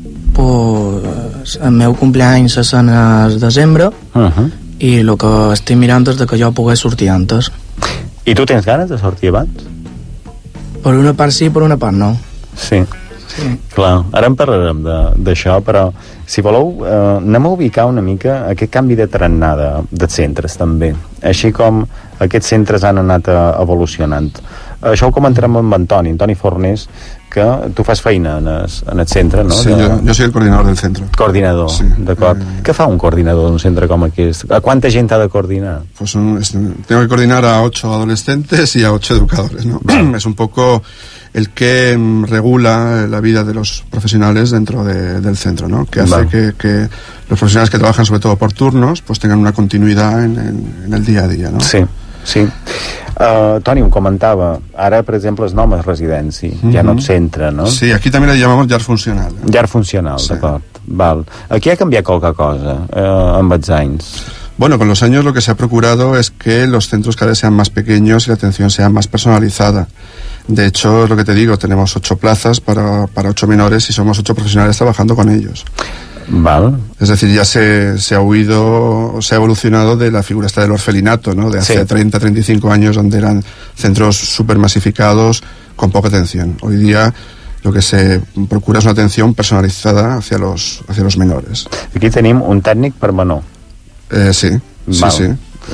Pues el meu cumpleaños és en el desembre uh -huh. i el que estic mirant és que jo pogués sortir antes. I tu tens ganes de sortir abans? Per una part sí, per una part no. Sí. Sí. Clar, ara en parlarem d'això, però si voleu eh, anem a ubicar una mica aquest canvi de tarannà de, de centres també, així com aquests centres han anat uh, evolucionant. Això ho comentarem amb Antoni, Antoni Fornés, que tu fas feina en el, en el centre, no? Sí, de... yo, yo soy el coordinador del centro. Coordinador, sí. D'acord. Eh... Què fa un coordinador d'un centre com aquest? A quanta gent ha de coordinar? Pues un, es, tengo que coordinar a ocho adolescentes y a ocho educadores, ¿no? Es un poco el que regula la vida de los profesionales dentro de, del centro, ¿no? Que hace que, que los profesionales que trabajan sobre todo por turnos pues tengan una continuidad en, en, en el día a día, ¿no? Sí, sí. Uh, Toni, ho comentava, ara per exemple el nom és residència, mm-hmm. ja no et centre, no? Sí, aquí també le llamamos llar funcional. Llar funcional, sí. D'acord. Val. Aquí ha canviat qualque cosa eh, amb els anys. Bueno, con los años lo que se ha procurado es que los centros cada vez sean más pequeños y la atención sea más personalizada. De hecho, es lo que te digo, tenemos ocho plazas para, para ocho menores y somos ocho profesionales trabajando con ellos. Vale. Es decir, ya se, se ha huido, se ha evolucionado de la figura esta del orfelinato, ¿no? De hace sí. treinta, treinta y cinco años, donde eran centros súper masificados con poca atención. Hoy día lo que se procura es una atención personalizada hacia los, hacia los menores. Aquí tenim un tècnic per menor. Eh, sí, Val. sí, sí.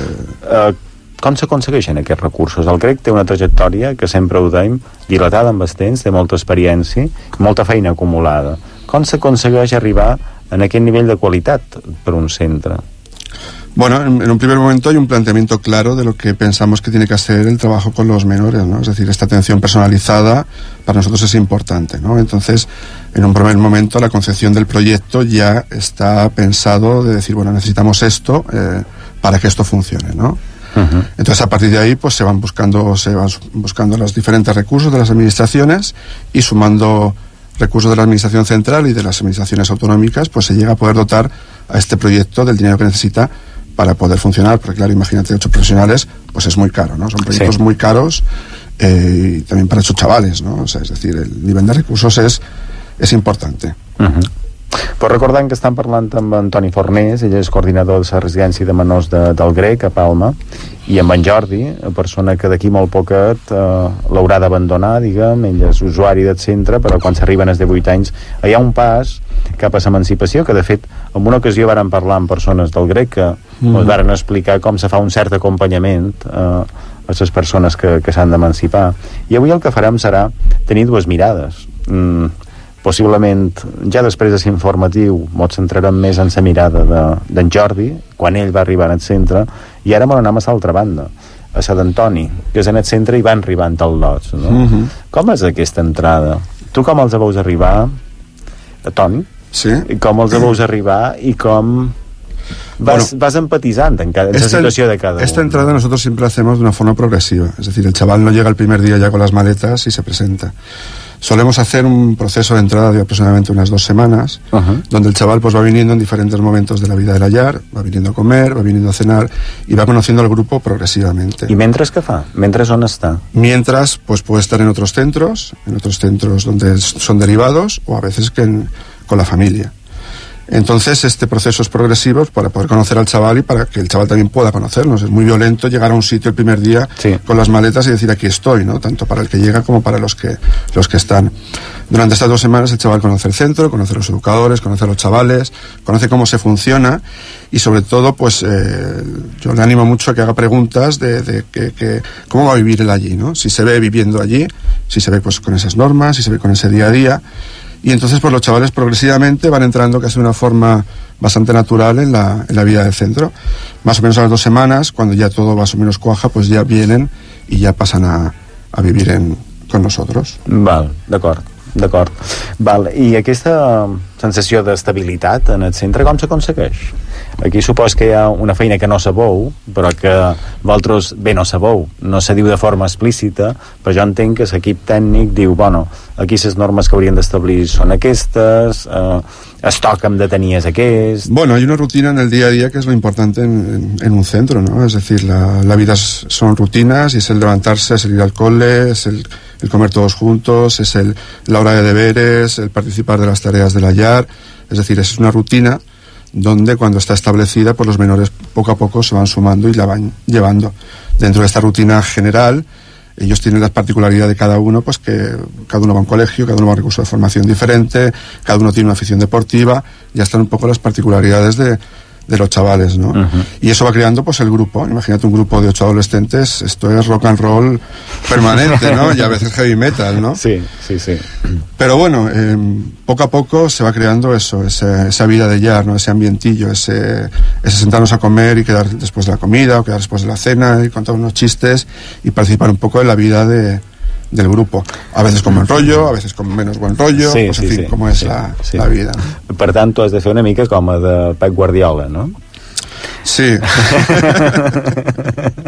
Eh, uh, com s'aconsegueixen aquests recursos? El Grec té una trajectòria que sempre ho dèiem, dilatada amb els temps, té molta experiència i molta feina acumulada. Com s'aconsegueix arribar en aquest nivell de qualitat per un centre? Bueno, en, en un primer momento hay un planteamiento claro de lo que pensamos que tiene que hacer el trabajo con los menores, ¿no? Es decir, esta atención personalizada para nosotros es importante, ¿no? Entonces, en un primer momento la concepción del proyecto ya está pensado de decir, bueno, necesitamos esto eh, para que esto funcione, ¿no? Uh-huh. Entonces, a partir de ahí, pues se van buscando, se van buscando los diferentes recursos de las administraciones y sumando recursos de la administración central y de las administraciones autonómicas, pues se llega a poder dotar a este proyecto del dinero que necesita para poder funcionar, porque claro, imagínate ocho profesionales, pues es muy caro, ¿no? Son proyectos sí. muy caros eh, y también para esos chavales, ¿no? O sea, es decir, el nivel de recursos es, es importante. Uh-huh. Però recordant que estan parlant amb Antoni Fornés, ell és coordinador de la residència de menors de, del Grec a Palma, i amb en Jordi, persona que d'aquí molt poquet eh, l'haurà d'abandonar, diguem, ell és usuari del centre, però quan s'arriben als divuit anys hi ha un pas cap a l'emancipació, que de fet en una ocasió varen parlar amb persones del Grec que mm. ens varen explicar com se fa un cert acompanyament eh, a les persones que, que s'han d'emancipar. I avui el que farem serà tenir dues mirades. Mm, possiblement ja després de l'informatiu ens centrarem més en la mirada d'en de, Jordi, quan ell va arribar al centre, i ara me n'anem a l'altra banda, a la d'Antoni, que és en el centre i van arribant al lots, no? Uh-huh. Com és aquesta entrada? Tu com els veus arribar, Toni? Sí. Com els veus arribar i com vas, bueno, vas empatizant en, cada, en esta, la situació de cada esta uno. Entrada nosotros siempre hacemos de una forma progresiva, es decir, el chaval no llega el primer día ya con las maletas y se presenta. Solemos hacer un proceso de entrada de aproximadamente unas dos semanas, uh-huh. donde el chaval pues va viniendo en diferentes momentos de la vida de la llar, va viniendo a comer, va viniendo a cenar y va conociendo al grupo progresivamente. ¿Y mientras qué fa? ¿Mientras dónde está? Mientras pues puede estar en otros centros, en otros centros donde son derivados o a veces que en, con la familia. Entonces este proceso es progresivo para poder conocer al chaval y para que el chaval también pueda conocernos. Es muy violento llegar a un sitio el primer día sí. con las maletas y decir aquí estoy, ¿no? Tanto para el que llega como para los que, los que están. Durante estas dos semanas el chaval conoce el centro, conoce a los educadores, conoce a los chavales, conoce cómo se funciona y sobre todo pues eh, yo le animo mucho a que haga preguntas de, de que, que, cómo va a vivir él allí, ¿no? Si se ve viviendo allí, si se ve pues con esas normas, si se ve con ese día a día. Y entonces pues los chavales progresivamente van entrando casi de una forma bastante natural en la, en la vida del centro. Más o menos a las dos semanas, cuando ya todo más o menos cuaja, pues ya vienen y ya pasan a, a vivir en, con nosotros. Val, d'acord, d'acord. Val, i aquesta sensació d'estabilitat en el centre com s'aconsegueix? Aquí supos que hi ha una feina que no sabeu, però que vosaltres, bé, no sabeu, no se diu de forma explícita, però jo entenc que l'equip tècnic diu, bueno, aquí les normes que haurien d'establir són aquestes, eh, el toc que hem de tenir és aquest... Bueno, hay una rutina en el día a día que es lo importante en, en, en un centro, ¿no? Es decir, la, la vida es, son rutinas y es el levantarse, es el ir al cole, es el, el comer todos juntos, es el, la hora de deberes, el participar de las tareas de la llar, es decir, es una rutina donde cuando está establecida pues los menores poco a poco se van sumando y la van llevando dentro de esta rutina general. Ellos tienen las particularidades de cada uno, pues que cada uno va a un colegio, cada uno va a un recurso de formación diferente, cada uno tiene una afición deportiva, ya están un poco las particularidades de, de los chavales, ¿no? Uh-huh. Y eso va creando pues el grupo. Imagínate un grupo de ocho adolescentes, esto es rock and roll permanente, ¿no? Y a veces heavy metal, ¿no? Sí, sí, sí. Pero bueno, eh, poco a poco se va creando eso, ese, esa vida de llar, ¿no? Ese ambientillo, ese, ese sentarnos a comer y quedar después de la comida o quedar después de la cena y contar unos chistes y participar un poco en la vida de, del grupo. A veces con buen rollo, a veces con menos buen rollo, sí, pues en sí, fin, sí, com és sí, la, sí. la vida. Per tant, tu has de fer una mica com a de Pep Guardiola, no? Sí.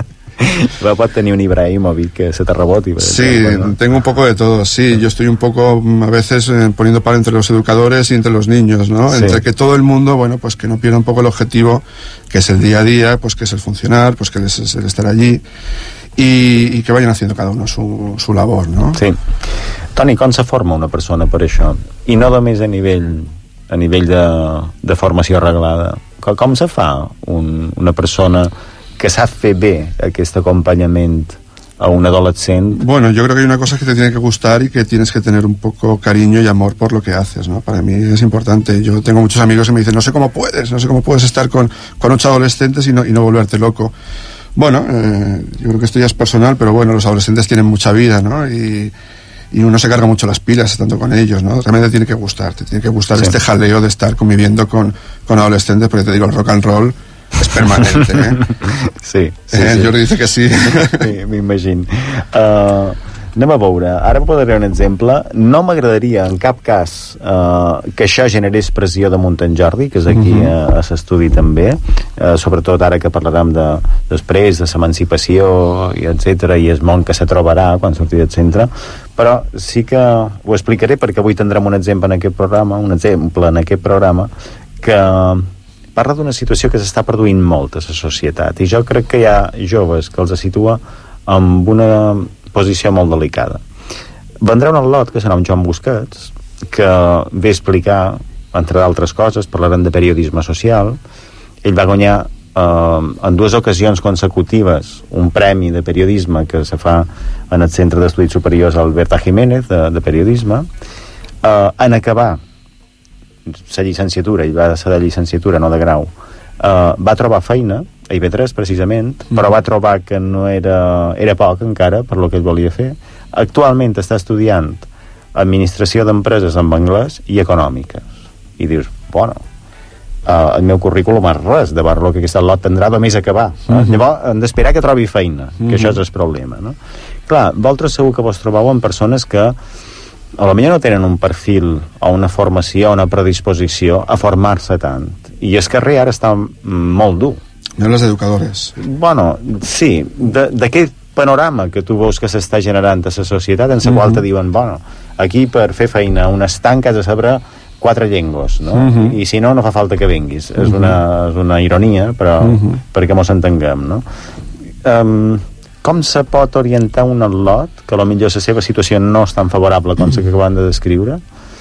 Va, pot tenir un Ibrahimovic que se te reboti. Sí, ejemplo, ¿no? Tengo un poco de todo, sí. Yo estoy un poco, a veces, eh, poniendo par entre los educadores y entre los niños, ¿no? Sí. Entre que todo el mundo, bueno, pues que no pierda un poco el objetivo, que es el día a día, pues que es el funcionar, pues que es, es el estar allí, y, y que vayan haciendo cada uno su, su labor, ¿no? Sí. Toni, com se forma una persona per això? I no només a nivell, a nivell de, de formació reglada. Com, com se fa un, una persona que sap fer bé aquest acompanyament a un adolescente? Bueno, yo creo que hay una cosa que te tiene que gustar y que tienes que tener un poco cariño y amor por lo que haces, ¿no? Para mí es importante. Yo tengo muchos amigos que me dicen, no sé cómo puedes, no sé cómo puedes estar con, con ocho adolescentes y no, y no volverte loco. Bueno, eh, yo creo que esto ya es personal, pero bueno, los adolescentes tienen mucha vida, ¿no? Y, y uno se carga mucho las pilas estando con ellos, ¿no? Realmente tiene que gustar, te tiene que gustar sí. este jaleo de estar conviviendo con, con adolescentes, porque te digo, el rock and roll és permanente, eh? Sí, sí, eh, sí. Jordi dice que sí. Sí, m'imagino. Uh, anem a veure, ara podré un exemple. No m'agradaria en cap cas uh, que això generés pressió de Monten Jordi, que és aquí uh -huh. uh, a l'estudi també, uh, sobretot ara que parlarem de, després de l'emancipació i etcètera, i el món que se trobarà quan surti del centre, però sí que ho explicaré perquè avui tindrem un exemple en aquest programa, un exemple en aquest programa que parla d'una situació que s'està produint molt a la societat, i jo crec que hi ha joves que els situa en una posició molt delicada. Vendrà un al·lot que serà un Joan Busquets, que ve a explicar, entre d'altres coses, parlarem de periodisme social. Ell va guanyar eh, en dues ocasions consecutives un premi de periodisme que se fa en el Centre d'Estudis Superiors Alberta Jiménez de, de periodisme. Eh, en acabar la llicenciatura, ell va ser de llicenciatura, no de grau, uh, va trobar feina a I B tres precisament, mm. però va trobar que no era, era poc encara per lo que ell volia fer. Actualment està estudiant administració d'empreses en anglès i econòmiques, i dius, bueno, uh, el meu currículum és res de veure que aquest lot tindrà només acabar, mm -hmm. llavors hem d'esperar que trobi feina, que mm -hmm. això és el problema, no? Clar, vosaltres segur que vos trobeu amb persones que a lo millor no tenen un perfil o una formació o una predisposició a formar-se tant, i el carrer ara està molt dur. No les educadores. Bueno, sí, d'aquest panorama que tu veus que s'està generant a la societat, en la mm -hmm. qual te diuen, bueno, aquí per fer feina un estanc has de saber quatre llengües, no? Mm -hmm. I, i si no, no fa falta que vinguis. Mm -hmm. És una, és una ironia, però mm -hmm. perquè mos entenguem, no? Um, com se pot orientar un al·lot que potser la seva situació no és tan favorable com la que acabem de descriure,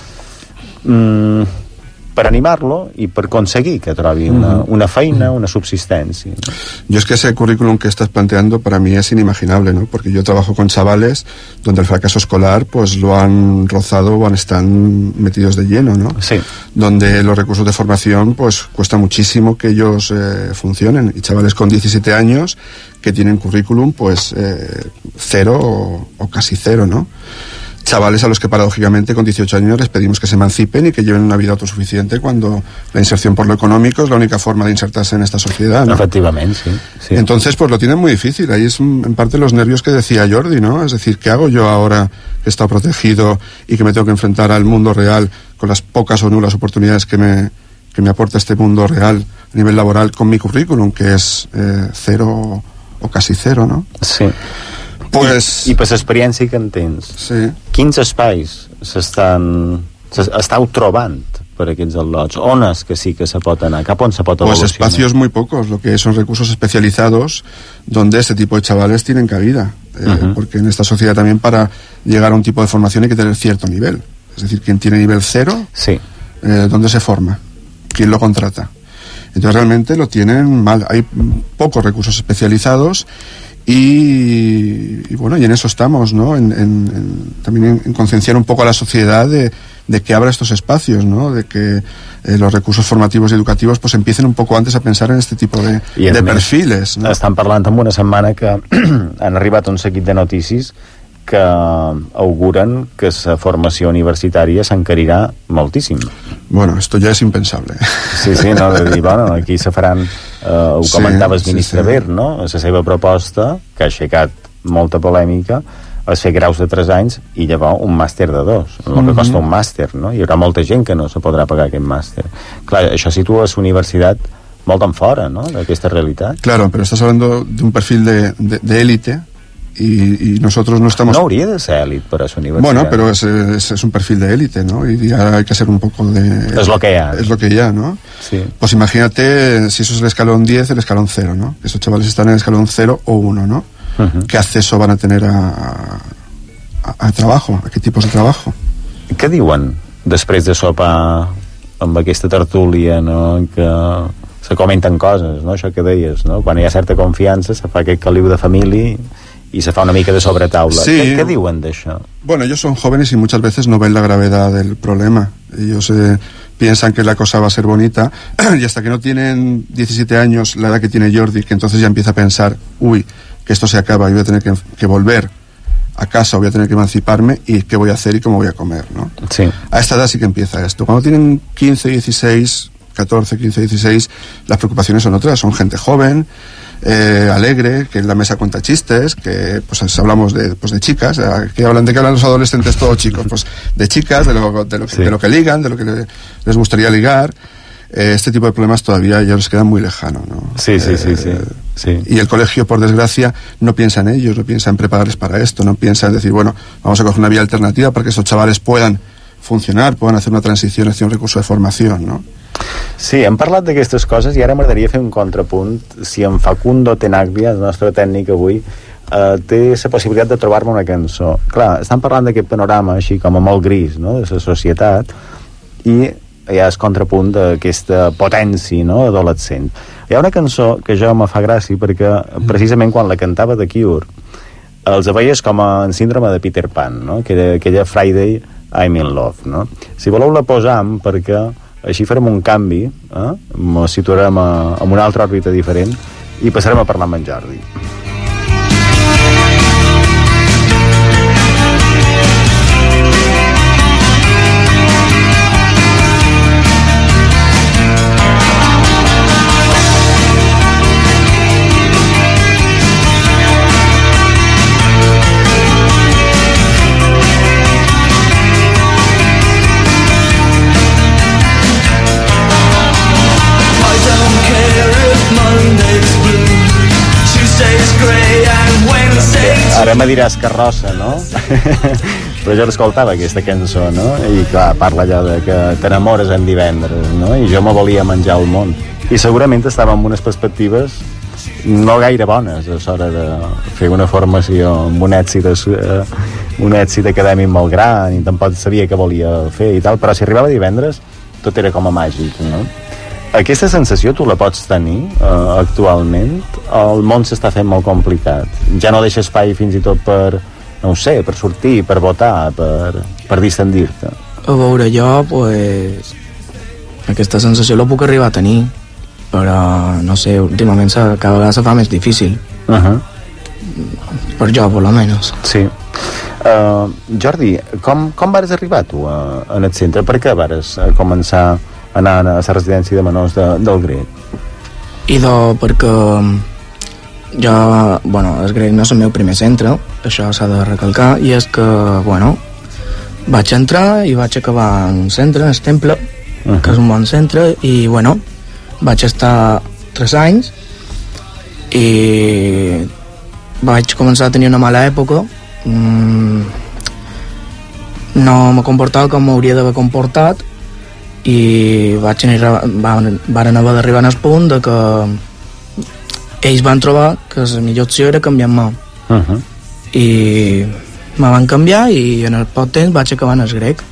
mm, per animar-lo i per aconseguir que trobi una, una feina, una subsistencia, ¿no? Yo es que ese currículum que estás planteando para mí es inimaginable, ¿no? Porque yo trabajo con chavales donde el fracaso escolar pues lo han rozado o han están metidos de lleno, ¿no? Sí. Donde los recursos de formación pues cuesta muchísimo que ellos eh, funcionen, y chavales con diecisiete años que tienen currículum pues eh, cero o, o casi cero, ¿no? Chavales a los que paradójicamente con dieciocho años les pedimos que se emancipen y que lleven una vida autosuficiente, cuando la inserción por lo económico es la única forma de insertarse en esta sociedad, ¿no? Efectivamente, sí, sí. Entonces pues lo tienen muy difícil. Ahí es en parte los nervios que decía Jordi, ¿no? Es decir, ¿qué hago yo ahora que he estado protegido y que me tengo que enfrentar al mundo real con las pocas o nulas oportunidades que me, que me aporta este mundo real a nivel laboral con mi currículum, que es eh, cero o casi cero, ¿no? Sí. Pues... I, i per l'experiència que en tens, sí. Quins espais s'estan estàu trobant per aquests al·lots? On és que sí que se pot anar? Cap on se pot evolucionar? Pues espacios muy pocos, lo que son recursos especializados donde este tipo de chavales tienen cabida, eh, uh-huh. porque en esta sociedad también para llegar a un tipo de formación hay que tener cierto nivel. Es decir, quien tiene nivel cero, sí. eh, ¿dónde se forma? ¿Quién lo contrata? Entonces realmente lo tienen mal. Hay pocos recursos especializados. Y, y bueno, y en eso estamos, ¿no? En, en, en, también en, en concienciar un poco a la sociedad de, de que abra estos espacios, ¿no? De que eh, los recursos formativos y educativos pues empiecen un poco antes a pensar en este tipo de, de perfiles, ¿no? Estan parlant en una setmana que han arribat un seguit de notícies que auguren que la formació universitària s'encarirà moltíssim. Bueno, esto ya es impensable. Sí, sí, no, de dir, bueno, aquí se faran, eh, ho sí, comentaves sí, ministre sí. Ver, no? La seva proposta, que ha aixecat molta polèmica, és fer graus de tres anys i llavors un màster de dos, el que Mm-hmm. costa un màster, no? Hi haurà molta gent que no se podrà pagar aquest màster. Clar, això situa la universitat molt en fora, ¿no?, d'aquesta realitat. Claro, pero estás hablando de un perfil de, de, de élite y, y nosotros no estamos... No hauria de ser élite per a la universitat. Bueno, pero es, es, es un perfil de élite, ¿no? Y ahora hay que ser un poco de... Es lo que hay. Es lo que hay, ¿no? Sí. Pues imagínate si eso es el escalón diez, el escalón cero, ¿no? Esos chavales están en el escalón cero o uno, ¿no? Uh-huh. ¿Qué acceso van a tener a, a, a trabajo? ¿A qué tipos de trabajo? Què diuen després de sopar amb aquesta tertúlia, no?, que se comenten coses, no?, això que deies, no?, quan hi ha certa confiança se fa aquest caliu de família y se fa una mica de sobretaula. Sí. ¿Qué, ¿Qué diuen d'això? Bueno, ellos son jóvenes y muchas veces no ven la gravedad del problema. Ellos eh, piensan que la cosa va a ser bonita y hasta que no tienen diecisiete años, la edad que tiene Jordi, que entonces ya empieza a pensar, uy, que esto se acaba, yo voy a tener que, que volver a casa, voy a tener que emanciparme y qué voy a hacer y cómo voy a comer, ¿no? Sí. A esta edad sí que empieza esto. Cuando tienen quince, dieciséis, catorce, quince, dieciséis, las preocupaciones son otras, son gente joven, eh, alegre, que en la mesa cuenta chistes, que pues hablamos de, pues, de chicas, eh, que hablan de que hablan los adolescentes todos chicos, pues de chicas, de lo, de lo, que, sí. de lo que ligan, de lo que le, les gustaría ligar. Eh, este tipo de problemas todavía ya les quedan muy lejanos, ¿no? Sí, sí, eh, sí, sí, sí. Y el colegio, por desgracia, no piensa en ellos, no piensa en prepararles para esto, no piensa en decir, bueno, vamos a coger una vía alternativa para que estos chavales puedan funcionar, puedan hacer una transición hacia un recurso de formación, ¿no? Sí, hem parlat d'aquestes coses i ara m'agradaria fer un contrapunt. Si en Facundo Tenaglia, el nostre tècnic avui, eh, té la possibilitat de trobar-me una cançó. Clar, estan parlant d'aquest panorama així com a molt gris, no?, de la societat, i hi ha el contrapunt d'aquesta potència, no?, adolescent. Hi ha una cançó que jo me fa gràcia perquè precisament quan la cantava The Cure els veies com en síndrome de Peter Pan, no?, que era aquella Friday I'm in Love, no? Si voleu la posam perquè així farem un canvi, eh? Ens situarem a, a una altra òrbita diferent i passarem a parlar amb en Jordi. Ara me diràs carrossa, no? Però jo l'escoltava aquesta cançó, no? I clar, parla allò de que t'enamores en divendres, no? I jo me volia menjar el món. I segurament estava amb unes perspectives no gaire bones a l'hora de fer una formació amb un èxit, uh, un èxit acadèmic molt gran i tampoc sabia què volia fer i tal, però si arribava divendres tot era com a màgic, no? Aquesta sensació tu la pots tenir uh, actualment? El món s'està fent molt complicat. Ja no deixa espai fins i tot per, no ho sé, per sortir, per votar, per, per distendir-te. A veure, jo, pues, aquesta sensació la puc arribar a tenir, però, no sé, últimament cada vegada se fa més difícil. Uh-huh. Per jo, per lo menos. Sí. Uh, Jordi, com, com vas arribar tu a, a el centre? Per què vas començar anar a la residència de menors de, del Grec? Idò perquè jo, bueno, el Grec no és el meu primer centre, això s'ha de recalcar, i és que, bueno, vaig entrar i vaig acabar en un centre, en el Temple, uh-huh. que és un bon centre, i, bueno, vaig estar tres anys i vaig començar a tenir una mala època, mm, no m'he comportat com m'hauria d'haver comportat, i vaig anar, van, van haver d'arribar al punt de que ells van trobar que la millor opció era canviar-me, uh-huh. i me van canviar i en el poc temps vaig acabar en el Grec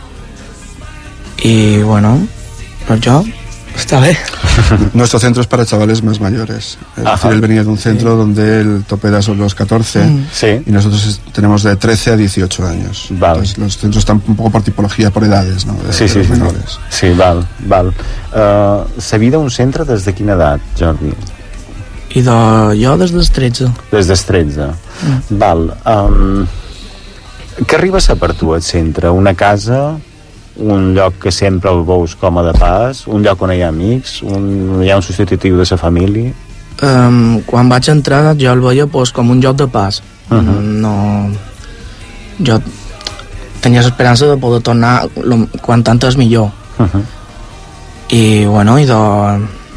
i bueno, per jo está bien. Nuestro centro es para chavales más mayores. Es Ajá. decir, él venía de un centro sí. donde el tope era sobre los catorce mm. sí. y nosotros tenemos de trece a dieciocho años. Vale. Entonces, los centros están un poco por tipología, por edades, ¿no? De, sí, de sí, los sí, menores. Sí, val, val. Uh, la vida a un centre des de quina edat, Jordi? I de, jo des dels tretze. Des dels tretze. Mm. Val. Um, què arriba a ser per tu el centre? Una casa, un lloc que sempre el veus com a de pas, un lloc on hi ha amics, un, hi ha un substitutiu de la família? Um, quan vaig entrar jo el veia pues, com un lloc de pas. Uh-huh. No, jo tenia l'esperança de poder tornar lo, quan tant és millor. Uh-huh. I bueno, i de,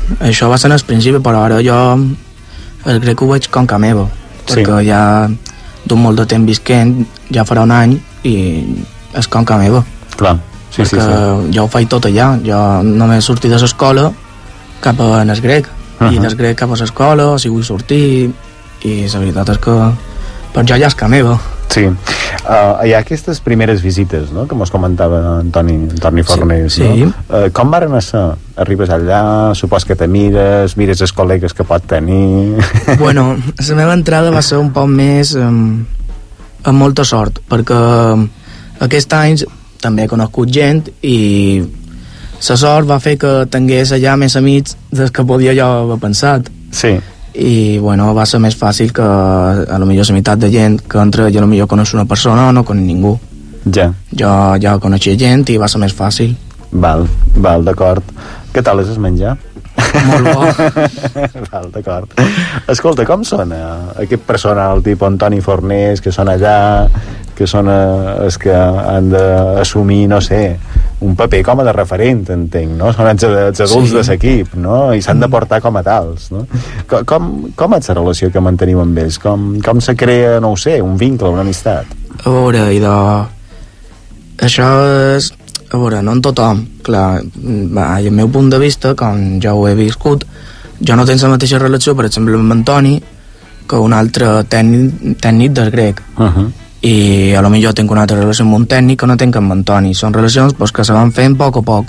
això va ser en el principi, però ara jo el grec ho veig com que meva, sí. perquè ja d'un molt de temps visquent, ja farà un any, i és com que meva. Clar, sí, perquè sí, sí. jo ho faig tot allà, jo només sortir de l'escola cap a el grec, uh -huh. i del grec cap a l'escola, si vull sortir, i la veritat és que per jo ja és que meva. Sí, uh, hi ha aquestes primeres visites, no?, que mos comentava Antoni, Antoni Fornés, sí, sí. no? Uh, com varen ser? Arribes allà, supos que te mires, mires els col·legues que pot tenir... Bueno, la meva entrada va ser un poc més um, amb molta sort, perquè aquests anys també he conegut gent i la sort va fer que tingués allà més amics des que podia jo haver pensat. Sí. I bueno, va ser més fàcil que a lo millor la meitat de gent que entra jo a lo millor coneix una persona o no coneix ningú. Ja. Jo ja coneixia gent i va ser més fàcil. Val, val, d'acord. Què tal és el menjar? Molt bo. Val, d'acord. Escolta, com sona aquest personal tipus Antoni Fornés, que són allà, que són els que han d'assumir, no sé, un paper com a de referent, entenc, no? Són els, els adults sí. de l'equip, no? I s'han de portar com a tals, no? Com, com és la relació que manteniu amb ells? Com, com se crea, no ho sé, un vincle, una amistat? A veure, idò... Això és... A veure, no en tothom, clar, va, i el meu punt de vista, com jo ho he viscut, jo no tinc la mateixa relació, per exemple, amb Antoni, que un altre tècnic, tècnic del grec. Uh -huh. I a lo millor tinc una altra relació amb un tècnic que no tinc amb Antoni. Són relacions pues, que se van fent a poc a poc.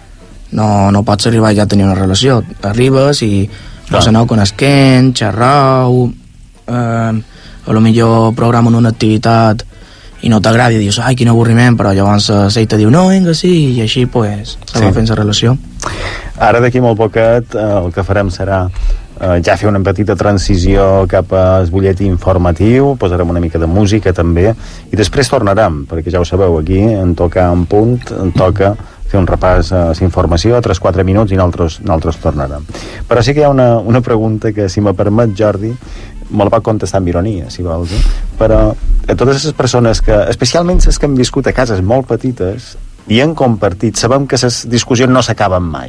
No, no pots arribar ja a tenir una relació. Arribes i vos aneu conesquent, xerrau, eh, a lo millor programen una activitat i no t'agrada i dius, ai, quin avorriment, però llavors ell te diu, no, vinga, sí, i així pues, se sí. va fent la relació. Ara d'aquí molt poquet eh, el que farem serà Uh, ja fer una petita transició cap al butlletí informatiu, posarem una mica de música també, i després tornarem, perquè ja ho sabeu, aquí en toca en punt, en toca fer un repàs a la informació, a tres quatre minuts, i nosaltres, nosaltres tornarem. Però sí que hi ha una, una pregunta que, si me permet, Jordi, me la pot contestar amb ironia, si vols, eh? Però a totes les persones que, especialment les que han viscut a cases molt petites, i han compartit, sabem que les discussions no s'acaben mai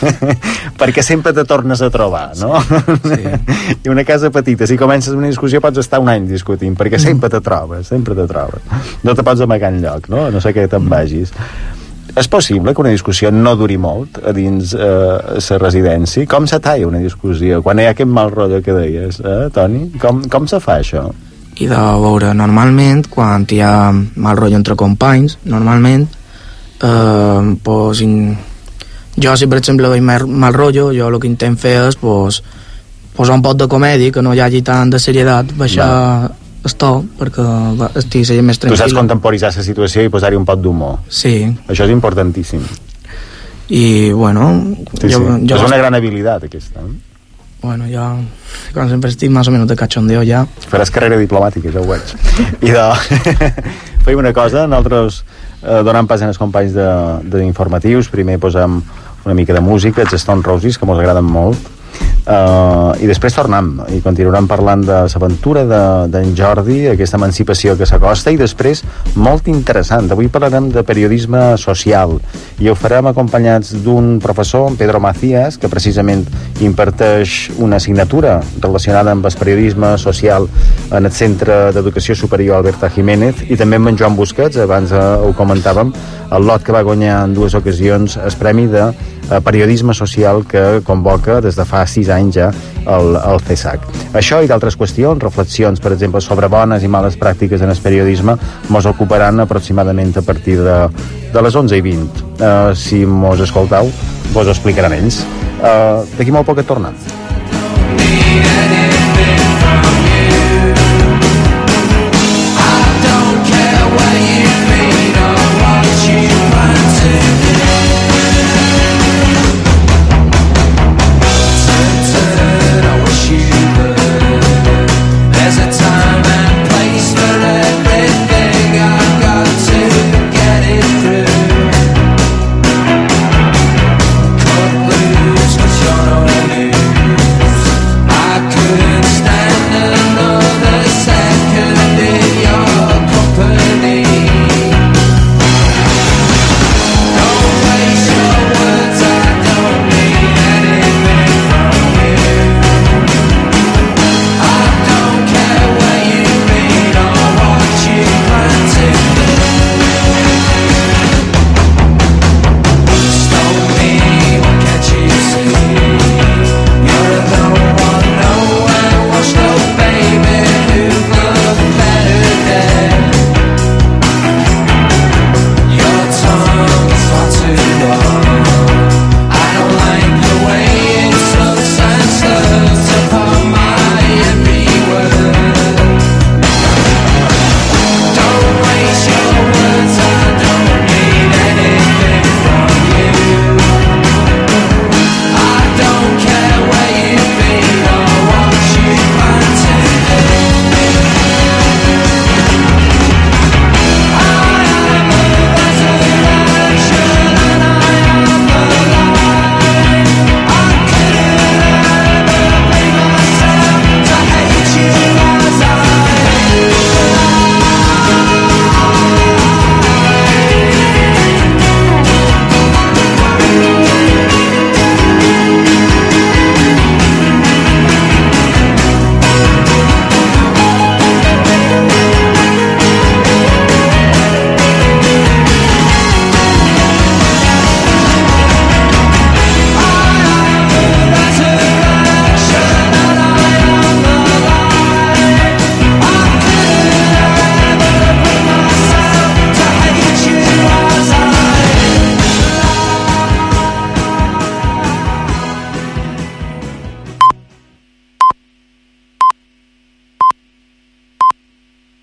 perquè sempre te tornes a trobar, no? Sí. I una casa petita, si comences una discussió pots estar un any discutint, perquè sempre te trobes, sempre te trobes, no te pots amagar enlloc, no? No sé què te'n vagis. És possible que una discussió no duri molt a dins la eh, residència? Com se talla una discussió quan hi ha aquest mal rotllo que deies, eh, Toni? Com, com se fa això? I de veure, normalment quan hi ha mal rotllo entre companys, normalment Uh, pues, in... jo si per exemple veig mal, mal rotllo, jo el que intent fer és pues, posar un pot de comèdia, que no hi hagi tant de serietat, baixar el to perquè estigui més tranquil. Tu saps contemporitzar la situació i posar-hi un pot d'humor. Sí. Això és importantíssim. I bueno sí, jo, sí. jo és una gran habilitat aquesta, eh? Bueno, jo quan sempre estic més o menys de cachondeo ja faràs carrera diplomàtica, ja ho veig. I de... feim una cosa, nosaltres eh, donant pas als companys d'informatius, primer posem una mica de música, els Stone Roses, que mos agraden molt, uh, i després tornem i continuarem parlant de l'aventura d'en Jordi, aquesta emancipació que s'acosta, i després, molt interessant, avui parlarem de periodisme social, i ho farem acompanyats d'un professor, Pedro Macías, que precisament imparteix una assignatura relacionada amb el periodisme social en el Centre d'Educació Superior Alberta Jiménez, i també amb en Joan Busquets, abans eh, ho comentàvem, el lot que va guanyar en dues ocasions el Premi de eh, Periodisme Social que convoca des de fa sis anys ja el, el CESAC. Això i d'altres qüestions, reflexions, per exemple, sobre bones i males pràctiques en el periodisme, mos ocuparan aproximadament a partir de, de les onze i vint. Uh, si mos escoltau, vos ho explicaran ells. Uh, D'aquí molt poc et tornem.